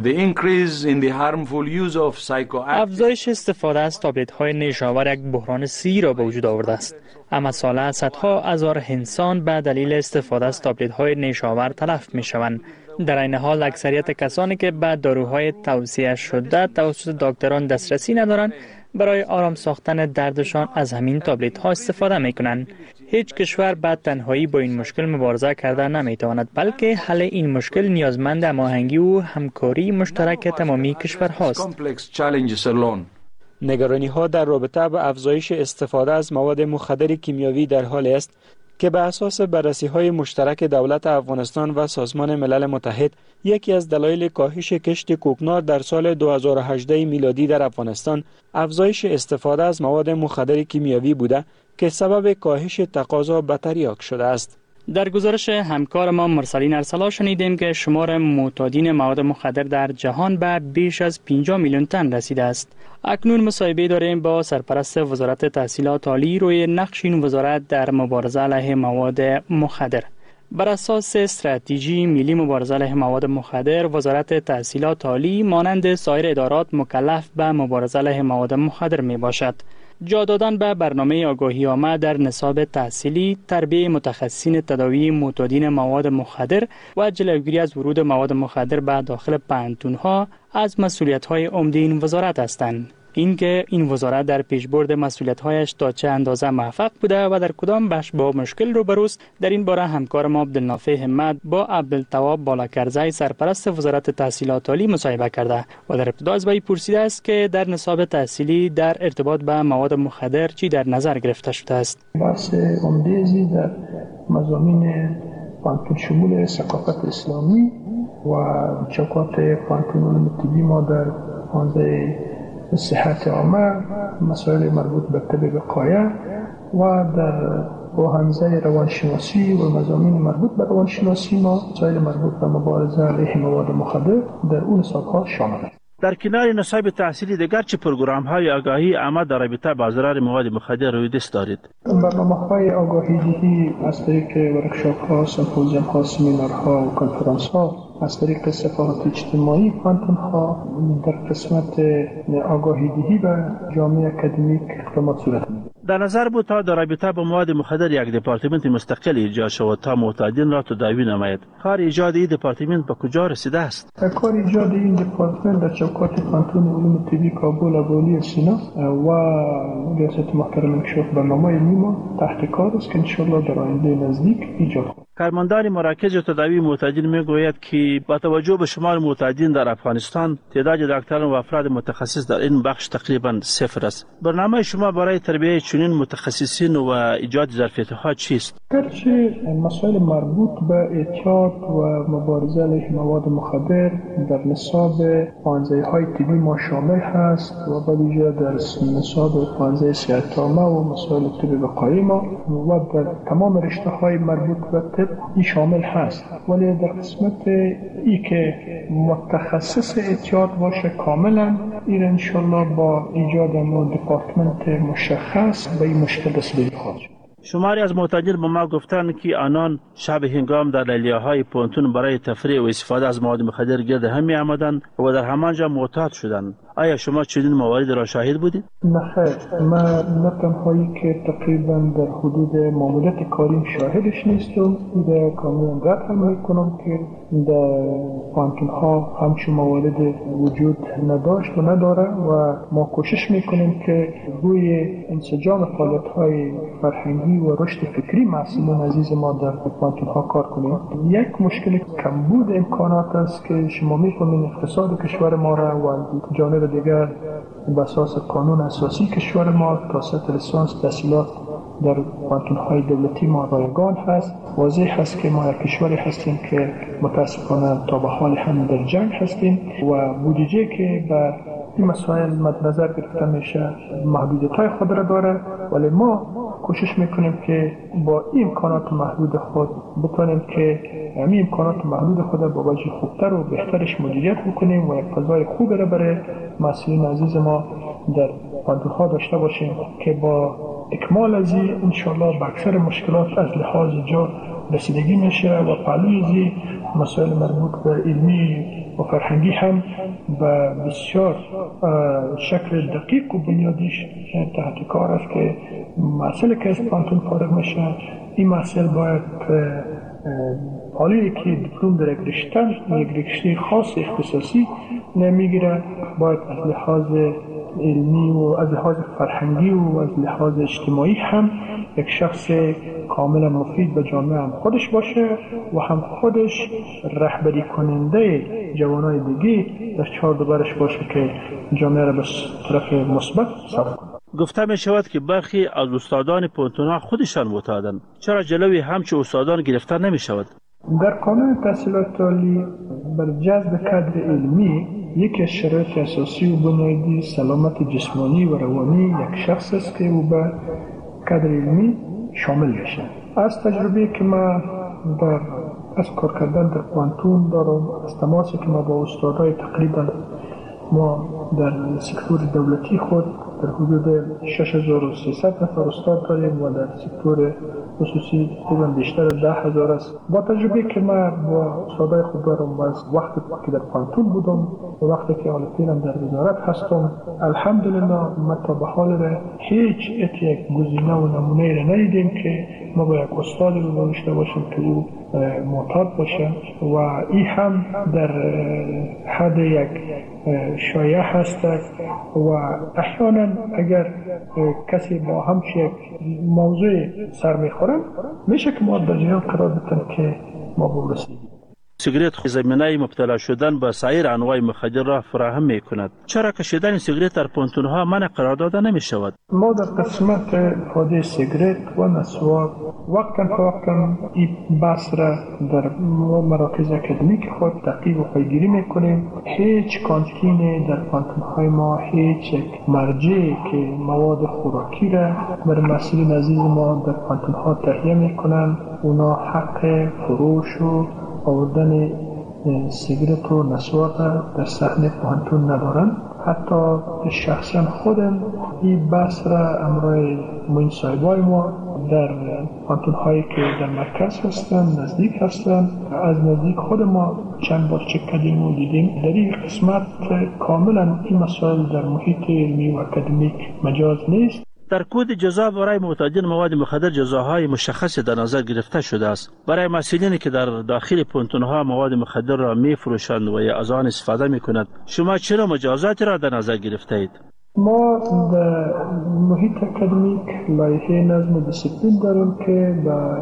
افزایش استفاده از تابلت‌های نشاور یک بحران صحی را به وجود آورده است. اما ساله صدها هزار انسان به دلیل استفاده از تابلت‌های نشاور تلف می‌شوند. در این حال اکثریت کسانی که به داروهای توصیه شده توسط دکتران دسترسی ندارند برای آرام ساختن دردشان از همین تابلت ها استفاده می کنند. هیچ کشور به تنهایی با این مشکل مبارزه کرده نمی تواند، بلکه حل این مشکل نیازمند هماهنگی و همکاری مشترک تمامی کشورهاست. نگرانی ها در رابطه با افزایش استفاده از مواد مخدر کیمیایی در حال است که به اساس بررسی های مشترک دولت افغانستان و سازمان ملل متحد یکی از دلایل کاهش کشت کوکنار در سال دو هزار و هجده میلادی در افغانستان افزایش استفاده از مواد مخدر کیمیایی بوده که سبب کاهش تقاضا به تریاک شده است. در گزارش همکار ما مرسلین ارسلا شنیدیم که شمار معتادین مواد مخدر در جهان به بیش از پنجاه میلیون تن رسیده است. اکنون مصاحبه داریم با سرپرست وزارت تحصیلات عالی روی نقش این وزارت در مبارزه علیه مواد مخدر. بر اساس استراتژی ملی مبارزه علیه مواد مخدر، وزارت تحصیلات عالی مانند سایر ادارات مکلف به مبارزه علیه مواد مخدر می باشد. جا دادن به برنامه آگاهی عامه در نصاب تحصیلی، تربیت متخصصین تداوی معتادین مواد مخدر و جلوگیری از ورود مواد مخدر به داخل پانتون‌ها از مسئولیت‌های عمده این وزارت هستند. اینکه این وزارت در پیشبرد مسئولیت‌هایش تا چه اندازه موفق بوده و در کدام بخش با مشکل روبروست، در این باره همکار ما عبدالنافع همت با عبدالتواب بالاکرزی سرپرست وزارت تحصیلات عالی مصاحبه کرده و در ابتدا از وی پرسیده است که در نصاب تحصیلی در ارتباط به مواد مخدر چی در نظر گرفته شده است. بحث عمده در مضامین پانتون شمول ثقافت اسلامی و چوکات پانتون علوم طبی ما در حوزه صحت عامه، مسائل مربوط به طب وقایه و در حوزه روانشناسی و مضامین مربوط به روانشناسی ما مسائل مربوط به مبارزه علیه مواد مخدر در اون نصاب‌ها شامل است. در کنار نصاب تحصیلی دیگر چه پروگرام‌های آگاهی عامه در رابطه با ضرر مواد مخدر روی دست دارید؟ برنامه‌های آگاهی دهی از طریق ورکشاپ‌ها، سمپوزیوم‌ها، سمینارها و کنفرانس‌ها، از طریق صفحات اجتماعی پانتون‌ها در قسمت آگاهی دهی به جامعه اکادمیک اقدامات صورت می‌گیرد. در نظر بود تا در رابطه با مواد مخدر یک دپارتمنت مستقل ایجاد شود تا معتادین را تداوی نماید. کار ایجاد این دپارتمنت به کجا رسیده است؟ کار ایجاد این دپارتمنت در چوکات پانتون علوم طبی کابل، ابوعلی سینا و ریاست محترم انکشاف برنامه نیما تحت کار است که انشاءالله در آینده نزدیک ایجاد خواهد. کارمندان مراکز تداوی معتادین میگوید که با توجه به شمار معتادین در افغانستان تعداد دکتران و افراد متخصص در این بخش تقریبا صفر است. برنامه شما برای تربیت چنین متخصصین و ایجاد ظرفیت‌ها چیست؟ گرچه مسائل مربوط به اعتیاد و مبارزه علیه مواد مخدر در نصاب پانزده‌های طبی ما شامل هست و به ویژه در نصاب پانزده صحت عامه و مسائل طب وقایع ما و در تمام رشته‌های مربوط به طب این شامل هست، ولی در قسمت ای که متخصص اعتیاد باشه کاملا این انشالله با ایجاد نوع دپارتمنت مشخص به این مشکل رسیدگی خواهد شد. شماری از معتادین به ما گفتند که آنان شب هنگام در لیلیه‌های پانتون برای تفریح و استفاده از مواد مخدر گرد هم می آمدند و در همانجا معتاد شدند. آیا شما چنین موارد را شاهد بودید؟ نه خیر، من نه تنهایی که تقریبا در حدود ماموریت کاریم شاهدش نیستم، در کاملا رد هم میکنم که در پانتون ها همچون موارد وجود نداشت و نداره و ما کوشش میکنیم که روی انسجام فعالیت های فرهنگی و رشد فکری مسئولین عزیز ما در پانتون ها کار کنیم. یک مشکل کمبود امکانات است که شما می‌فهمید اقتصاد کشور ما را و جانب دیگر به اساس قانون اساسی کشور ما تا سطح لیسانس تحصیلات در پانتون‌های دولتی ما رایگان هست. واضح هست که ما یک کشوری هستیم که متاسفانه تا به حال هم در جنگ هستیم و بودجه که به این مسائل مد نظر گرفته میشه محدودیت‌های خود را داره، ولی ما کوشش میکنیم که با این امکانات محدود خود بتونیم که همین امکانات محدود خود با وجه خوبتر و بهترش مدیریت بکنیم و یک فضای خوب را برای مسئولین عزیز ما در پانتون‌ها داشته باشیم که با اکمال از این انشاءالله به اکثر مشکلات از لحاظ جا رسیدگی میشه و پهلوی از مسائل مربوط به علمی و فرهنگی هم به بسیار شکل دقیق و بنیادیش تحت کار است که مسئله که از پانتون فارغ میشه این مسئله باید حالی که دیپلم در یک رشته یک رشته خاص اختصاصی نمیگیره باید از لحاظ علمی و از لحاظ فرهنگی و از لحاظ اجتماعی هم یک شخص کاملا مفید به جامعه هم خودش باشه و هم خودش رهبری کننده جوانای دیگه در چهار دوبرش باشه که جامعه را به طرف مثبت سوق کنه. گفته می شود که برخی از استادان پانتون‌ها خودشان معتادند. چرا جلوی همچه استادان گرفته نمی شود؟ در قانون تحصیلات عالی بر جذب کادر علمی یکی از شرایط اساسی و بنیادی سلامت جسمانی و روانی یک شخص است که او به کادر علمی شامل میشه. از تجربه که من در از کار کردن در پانتون دارم، از تماسی که ما با استادای تقریبا ما در سکتور دولتی خود در حدود شش هزار و سیصد نفر استاد داریم و در سکتور خصوصی تقریبا بیشتر از ده هزار است. با تجربه که من با استادای خود دارم و از وقتی که در پانتون بودم و وقتی که حالا فعلا در وزارت هستم، الحمدلله ما تا به حال را هیچ یک گزینه و نمونه را ندیدیم که ما با یک استاد رو داشته باشیم که او معتاد باشه و این هم در حد یک شایعه هست و احیانا اگر کسی با همچین یک موضوع سر میخورن میشه که ما در جریان قرار بدیم که ما برسیم. سیگارت زمینه مبتلا شدن به سایر انواع مخدر را فراهم می کند. چرا کشیدن سیگارت در پانتون‌ها منع قرار داده نمی شود؟ ما در قسمت استفاده سیگارت و نسوار وقتا فوقتا این بحث را در مراکز اکادمیک خود تحقیق و پیگیری می کنیم. هیچ کانتین در پانتون‌های ما، هیچ مرجعی که مواد خوراکی را بر مسئولین عزیز ما در پانتون‌ها تهیه می کنند اونا حق فروش و آوردن سیگارت و نسوار در صحنه پانتون ندارن. حتی شخصا خودم این بحث را امروی موین صاحبای ما در پانتون هایی که در مرکز هستن نزدیک هستن از نزدیک خود ما چند بار چک کردیم و دیدیم در این قسمت کاملا این مسائل در محیط علمی و اکادمیک مجاز نیست. در کد جزا برای معتادین مواد مخدر جزاهای مشخص در نظر گرفته شده است. برای مسئولینی که در داخل پانتون‌ها مواد مخدر را می‌فروشند و یا از آن استفاده می‌کنند شما چرا مجازاتی را در نظر گرفته اید؟ ما در محیط اکادمیک لایحه نظم و دیسیپلین داریم که به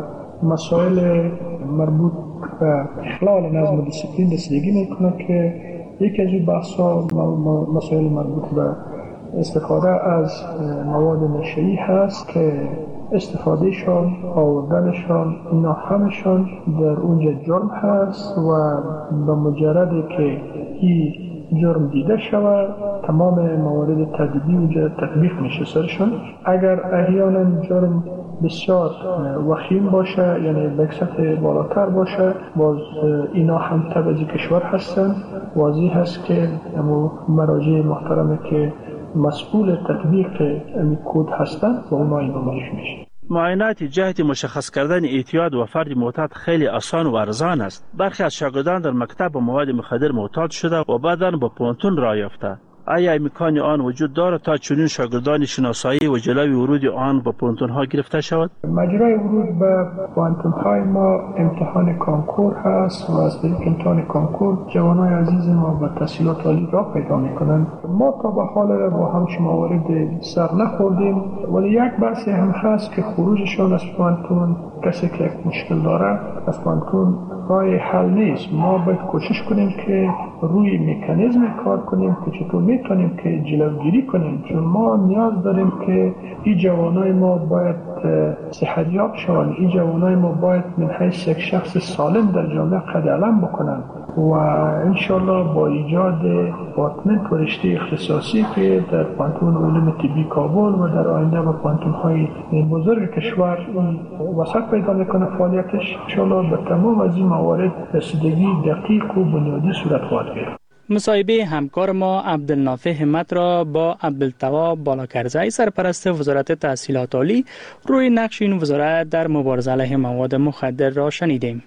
مسائل مربوط به اخلال نظم و دیسیپلین رسیدگی می‌کنه که یکی از این بحث‌ها مسائل مربوط به استفاده از مواد نشئی هست که استفادهشان، آوردنشان، اینا همشان در اونجا جرم هست و به مجرد که این جرم دیده شود تمام موارد تادیبی اونجا تطبیق میشه سرشان. اگر احیانا جرم بسیار وخیم باشه یعنی به سطح بالاتر باشه باز اینا هم تبعی کشور هستن. واضح هست که مراجع محترمه که مسئول تطبیق این کد هستند و اونا این نمایش میشه. معاینات جهت مشخص کردن اعتیاد و فرد معتاد خیلی آسان و ارزان است. برخی از شاگردان در مکتب با مواد مخدر معتاد شده و بعداً با پانتون راه یافته. آیا امکان آن وجود دارد تا چنین شاگردان شناسایی و جلوی ورود آن به پانتون ها گرفته شود؟ مجرای ورود به پانتون های ما امتحان کانکور هست و از طریق امتحان کانکور جوانای عزیز ما به تحصیلات عالی را پیدا میکنند. ما تا به حال با همچین موارد سر نخوردیم، ولی یک بحثی هم هست که خروجشان از پانتون کسی که مشکل داره از پانتون راه حل نیست. ما باید کوشش کنیم که روی مکانیزم کار کنیم که چطور میتونیم که جلوگیری کنیم، چون ما نیاز داریم که این جوانای ما باید صحتیاب شوند، این جوانای ما باید من حیث یک شخص سالم در جامعه قد علم بکنند و انشالله با ایجاد پارتمنت و رشته اختصاصی که در پانتون علوم طبی کابل و در آینده با پانتون های بزرگ کشور وسط پیدا میکنه فعالیتش، انشالله به تمام از این موارد رسیدگی دقیق و بنیادی صورت خواهد گرفت. مصاحبه همکار ما عبدالنافع همت را با عبدالتوا بالاکرزی سرپرست وزارت تحصیلات عالی روی نقش این وزارت در مبارزه علیه مواد مخدر را شنیدیم.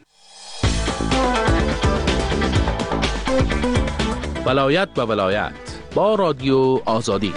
ولایت به ولایت با رادیو آزادی.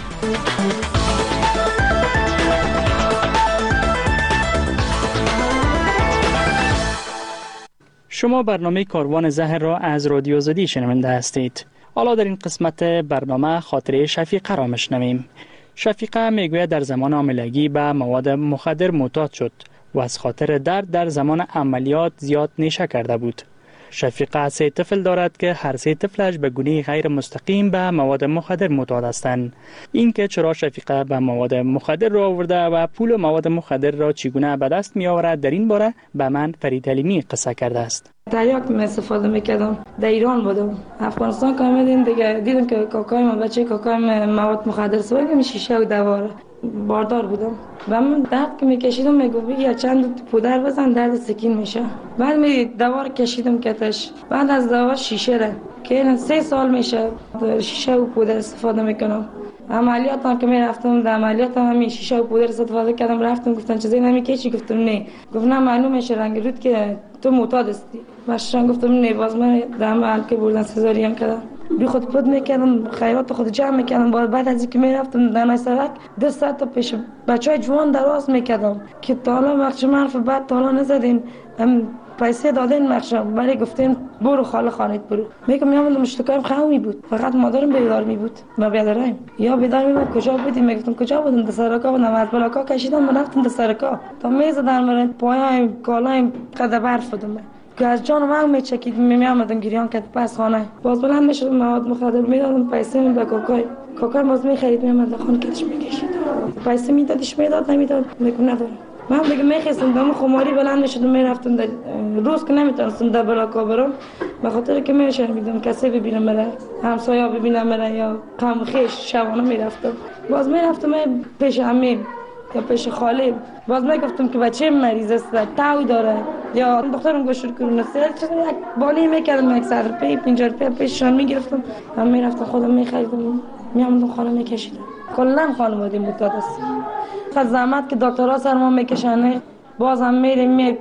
شما برنامه کاروان زهر را از رادیو آزادی شنونده هستید. حالا در این قسمت برنامه خاطره شفیقه را میشنویم. شفیقه میگوید در زمان حاملگی به مواد مخدر معتاد شد و از خاطر درد در زمان عملیات زیاد نیشه کرده بود. شفیقه سه طفل دارد که هر سه طفلش به گونه غیر مستقیم به مواد مخدر معتاد هستند. این که چرا شفیقه به مواد مخدر را آورده و پول مواد مخدر را چگونه به دست می آورد، در این باره به من فرید حلیمی قصه کرده است. تریاک می استفاده میکردم. در ایران بودم. افغانستان که آمدیم دیگه دیدم که کاکای من بچه کاکای من مواد مخدر استفاده می‌کنه، شیشه و دواره باردار بودم و من درد که میکشیدم میگفت یا چند پودر بزن درد سکین میشه. بعد می دوار کشیدم کتش، بعد از دوا شیشه را که سه سال میشه شیشه و پودر استفاده میکنم. عملیات هم که میرفتم در عملیات هم همین شیشه و پودر استفاده کردم. رفتم گفتن چیزی نمیکشی؟ گفتم نه. گفت نه معلومه رنگ رود که تو معتاد هستی. باشم گفتم نه. باز من در عمل که بردن سزارین کردم، بی خود پود میکردم، خیرات خود جمع میکردم. بعد از اینکه میرفتم در سرک دست تا پیش بچهای جوان دراز میکردم که تا حالا وقت حرف بعد تا حالا نزدین، هم پیسه دادین مخشم ولی گفتین برو خاله خانت برو. میگم میام مشتکایم خامی بود، فقط مادرم بیدار می بود ما بیداریم یا بیدار می بود. کجا بودیم؟ میگفتم کجا بودم؟ در سرکا بودم. از بلاکا کشیدم من رفتم در سرکا تا میزدن من پایم کالایم قد برف بودم که از جان من میچکید. می آمدم گریان کرد پس خانه باز بلند میشدم مواد مخدر میدادم پیسه من به کاکای کاکای باز میخرید میامد خانه کتش میکشید. پیسه میدادش میداد نمیداد میگم ندارم. من دیگه میخواستم دم خماری بلند میشدم میرفتم در روز که نمیتونستم در بلاکا برم به خاطر که میشرمیدم کسی ببینم مرا، همسایه ببینم مرا یا قم خیش شبانه میرفتم. باز میرفتم پیش عمیم یا پیش خاله، باز میگفتم که بچه مریض است تاوی داره یا دخترم گوشور کرونا است، چیزی یک بالی میکردم یک صد روپیه پنجاه روپیه پیششان میگرفتم و میرفتم خودم میخریدم میامدم خانه میکشیدم. کلا خانواده معتاد است. خود زحمت که دکترها سر ما میکشن باز هم میریم می...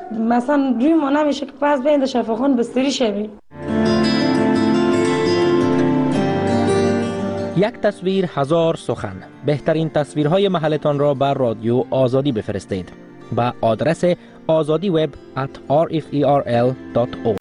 مثلا روی ما نمیشه که پس بینده شفاخان بستری شوی. یک تصویر هزار سخن. بهترین تصویرهای محلتان را بر رادیو آزادی بفرستید با آدرس azadiweb at r f e r l dot org.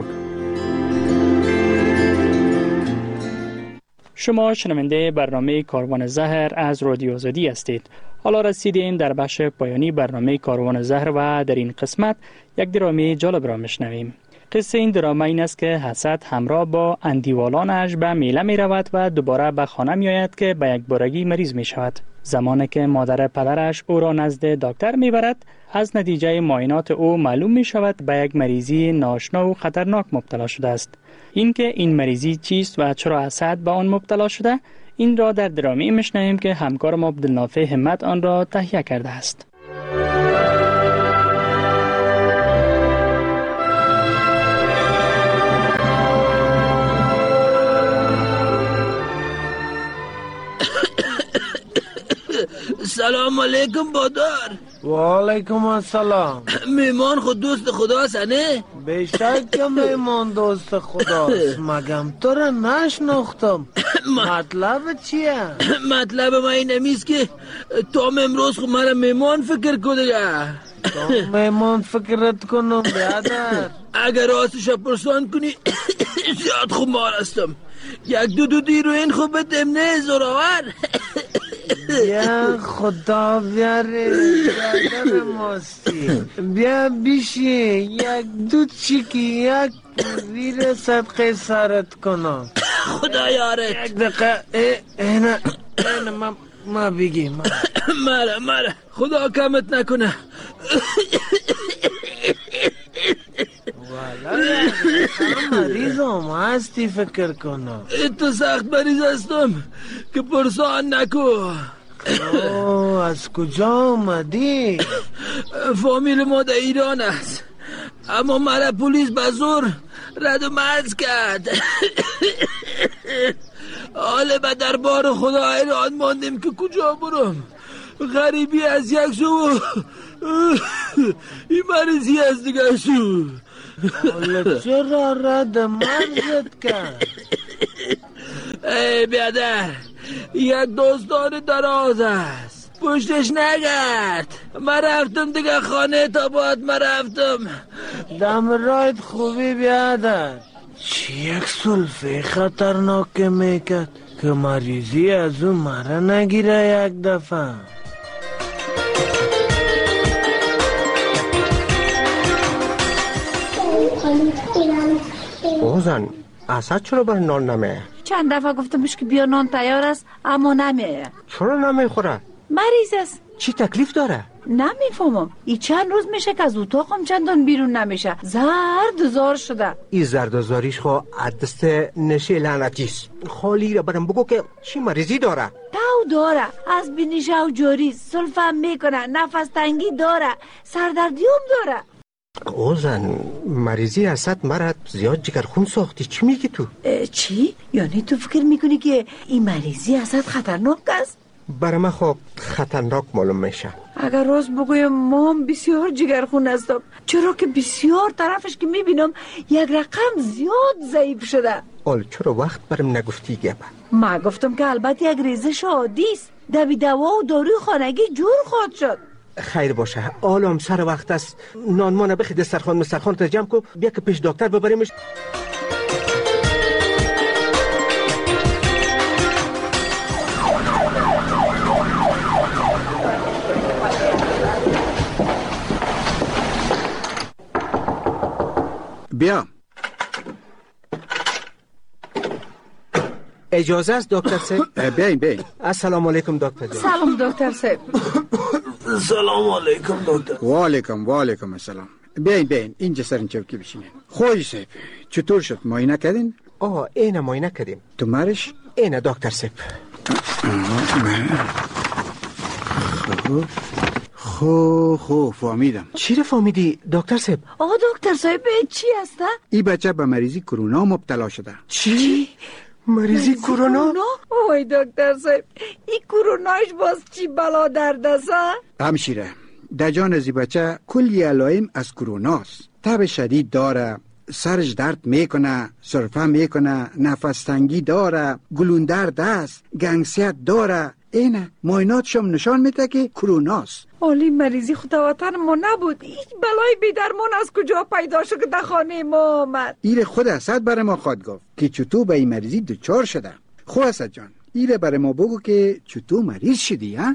شما شنونده برنامه کاروان زهر از رادیو آزادی هستید. حالا رسیدیم در بخش پایانی برنامه کاروان زهر و در این قسمت یک درامی جالب را میشنویم. قصه این دراما این است که حسد همراه با اندیوالانش به میله می رود و دوباره به خانه می آید که به یک بارگی مریض می شود. زمانی که مادر پدرش او را نزد دکتر می برد، از نتیجه معاینات او معلوم می شود به یک مریضی ناشنا و خطرناک مبتلا شده است. اینکه این مریضی چیست و چرا حسد به آن مبتلا شده، این را در درامی میشنویم که همکارم عبدالنافع همت آن را تهیه کرده است. سلام علیکم بادار. و علیکم السلام. میمان خود دوست خداست نه؟ بیشتر که میمان دوست خداست. مگم تو را نشناختم. مطلب چیه؟ مطلب ما این نمیست که تو امروز خود مرا میمان فکر کنه. تو میمان فکرت کنم برادر. اگر راستش پرسان کنی زیاد خوب مار هستم. یک دو دو دیروین خوب بدم نه زوراور. بیا خدا بیاره برادر ماستی. بیا بیشی یک دو چیکی یک ویر صدقه سرت کنم. خدا یارت. یک دقیقه اینه اینه ما ما بگیم مره مره خدا کمت نکنه. والا مریض هم هستی فکر کنم. تو سخت مریض هستم که پرسان نکو. اوه از کجا آمدی؟ فامیل ما در ایران است، اما مرا پلیس به زور رد و مرز کرد. حالا به دربار خدا ایران ماندیم که کجا برم. غریبی از یک سو این مریضی از دیگه سو. حالا چرا رد مرزت کرد؟ ای بیادر یک داستان دراز است، پشتش نگرد. من رفتم دیگه خانه تا باید من رفتم. دم رایت خوبی بیادر. چی یک سلفه خطرناک میکرد که مریضی از اون مرا نگیره یک دفعه. اوزن اسد چرا بر نان نمیه؟ چند دفعه گفتمش که بیا نان تیار است اما نمیه. چرا نمیخوره؟ مریض است. چی تکلیف داره؟ نمیفهمم. این چند روز میشه که از اتاقم چندان بیرون نمیشه. زرد زار شده. این زرد زاریش خو عدست نشه لعنتیست. خالی را برم بگو که چی مریضی داره؟ تاو داره، از بینیشه و جوری سلفم میکنه، نفس تنگی داره، سردردی هم داره. اوزن مریضی اسد مرد زیاد جگرخون ساختی. چی میگی تو؟ چی؟ یعنی تو فکر میکنی که این مریضی اسد خطرناک است؟ برای من خب خطرناک معلوم میشه. اگر راست بگویم ما هم بسیار جگرخون هستم، چرا که بسیار طرفش که میبینم یک رقم زیاد ضعیف شده. اول چرا وقت برم نگفتی گپه؟ ما گفتم که البته یک ریزش عادی است، دبی دوا و داروی خانگی جور خواهد شد. خیر باشه، آلام سر وقت است. نان ما نبخی دسترخوان مسترخوان تا جمع کو، بیا که پیش دکتر ببریمش. بیا. اجازه است دکتر صاحب؟ بیاین بیاین. السلام علیکم دکتر. سلام دکتر صاحب. سلام علیکم دکتر. و علیکم و علیکم السلام. بیاین بیاین اینجا سر این چوکی بشینین. خوی صاحب چطور شد؟ معاینه کردین؟ آه اینه معاینه کردیم. تو مرش؟ اینه دکتر صاحب. خب خو خو فهمیدم. چی رو فهمیدی دکتر صاحب؟ آقا دکتر صاحب چی هسته؟ این بچه به مریضی کرونا مبتلا شده. چی؟ مریضی کرونا؟ اوی دکتر صاحب این کروناش باز چی بلا درد است؟ همشیره در جان از بچه کلی علائم از کروناست. تب شدید داره، سرش درد میکنه، سرفه میکنه، نفس تنگی داره، گلوندرد است، گنگسیت داره. اینه معایناتشم نشان میده که کروناست. اولی مریضی خداوطن ما نبود. هیچ بلای بی درمان از کجا پیدا شد که در خانه ما آمد؟ ایره خود اسد برای ما خواهد گفت که چطور به این مریضی دچار شده. خو اسد جان ایره برای ما بگو که چطور مریض شدی ها؟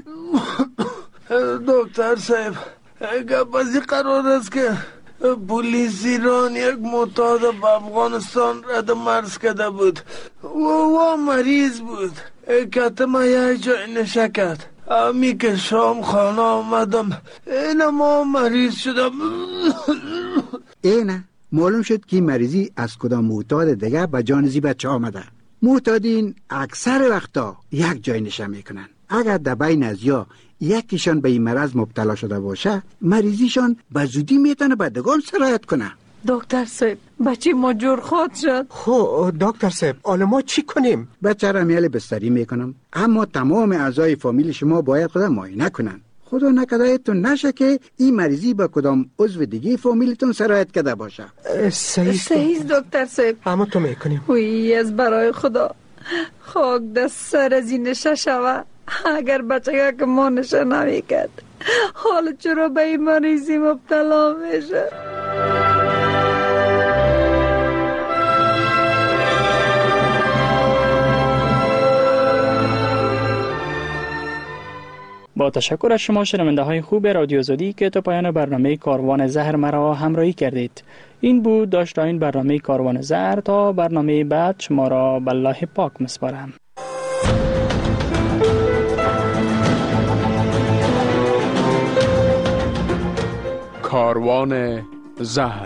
دکتر صاحب گپ از این قرار است که پلیس ایران یک معتاد به افغانستان رد مرز کرده بود و و مریض بود. کتم یک جای نشه کرد. امی که شام خانه آمدم اینه ما مریض شدم. اینه معلوم شد که مریضی از کدام معتاد دیگه به جان زی بچه آمده. معتادین اکثر وقتا یک جای نشه میکنن. اگر در بین از یا یکیشان به این مرض مبتلا شده باشه مریضیشان به زودی میتونه به دگان سرایت کنه. دکتر صاحب بچه ما جور خود شد. خب دکتر صاحب حالا ما چی کنیم؟ بچه را میل بستری میکنم، اما تمام اعضای فامیل شما باید خود معاینه کنن. خدا نکرده ایتون نشه که این مریضی با کدام عضو دیگه فامیلتون سرایت کرده باشه. صحیح صحیح دکتر صاحب. اما تو میکنیم. وی از برای خدا خاک دست سر از این نشه شوه. اگر بچه که ما نشه نمیکرد حالا چرا به این مریضی مبتلا میشه؟ با تشکر از شما شنونده های خوب رادیو آزادی که تا پایان برنامه کاروان زهر مرا همراهی کردید. این بود داشت این برنامه کاروان زهر. تا برنامه بعد شما را به الله پاک میسپارم. کاروان زهر.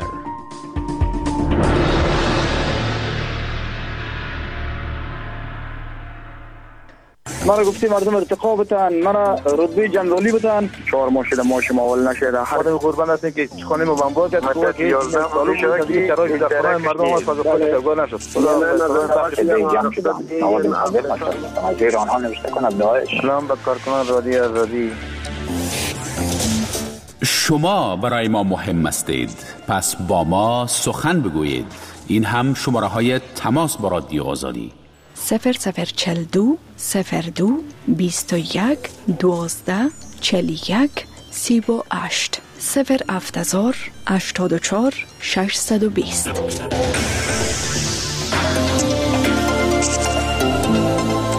مرا گفتی مردم ارتقا بتن، مرا رتبه جنرالی بتن. چهار ماه شده ماشم اول نشده. خدا قربان هستیم که خانه ما بمبار کرد. تو که یازده سالو شده که چرا در خانه مردم از فاز خود افغان نشد. خدا جمع شده. از ایران ها نوشته کنند داعش. سلام به کارکنان رادیو آزادی. شما برای ما مهم هستید، پس با ما سخن بگویید. این هم شماره های تماس با رادیو آزادی: صفر صفر چل دو صفر دو بیست و یک دوازده چل یک سی و هشت صفر هفت هزار هشتاد و چهار ششصد و بیست.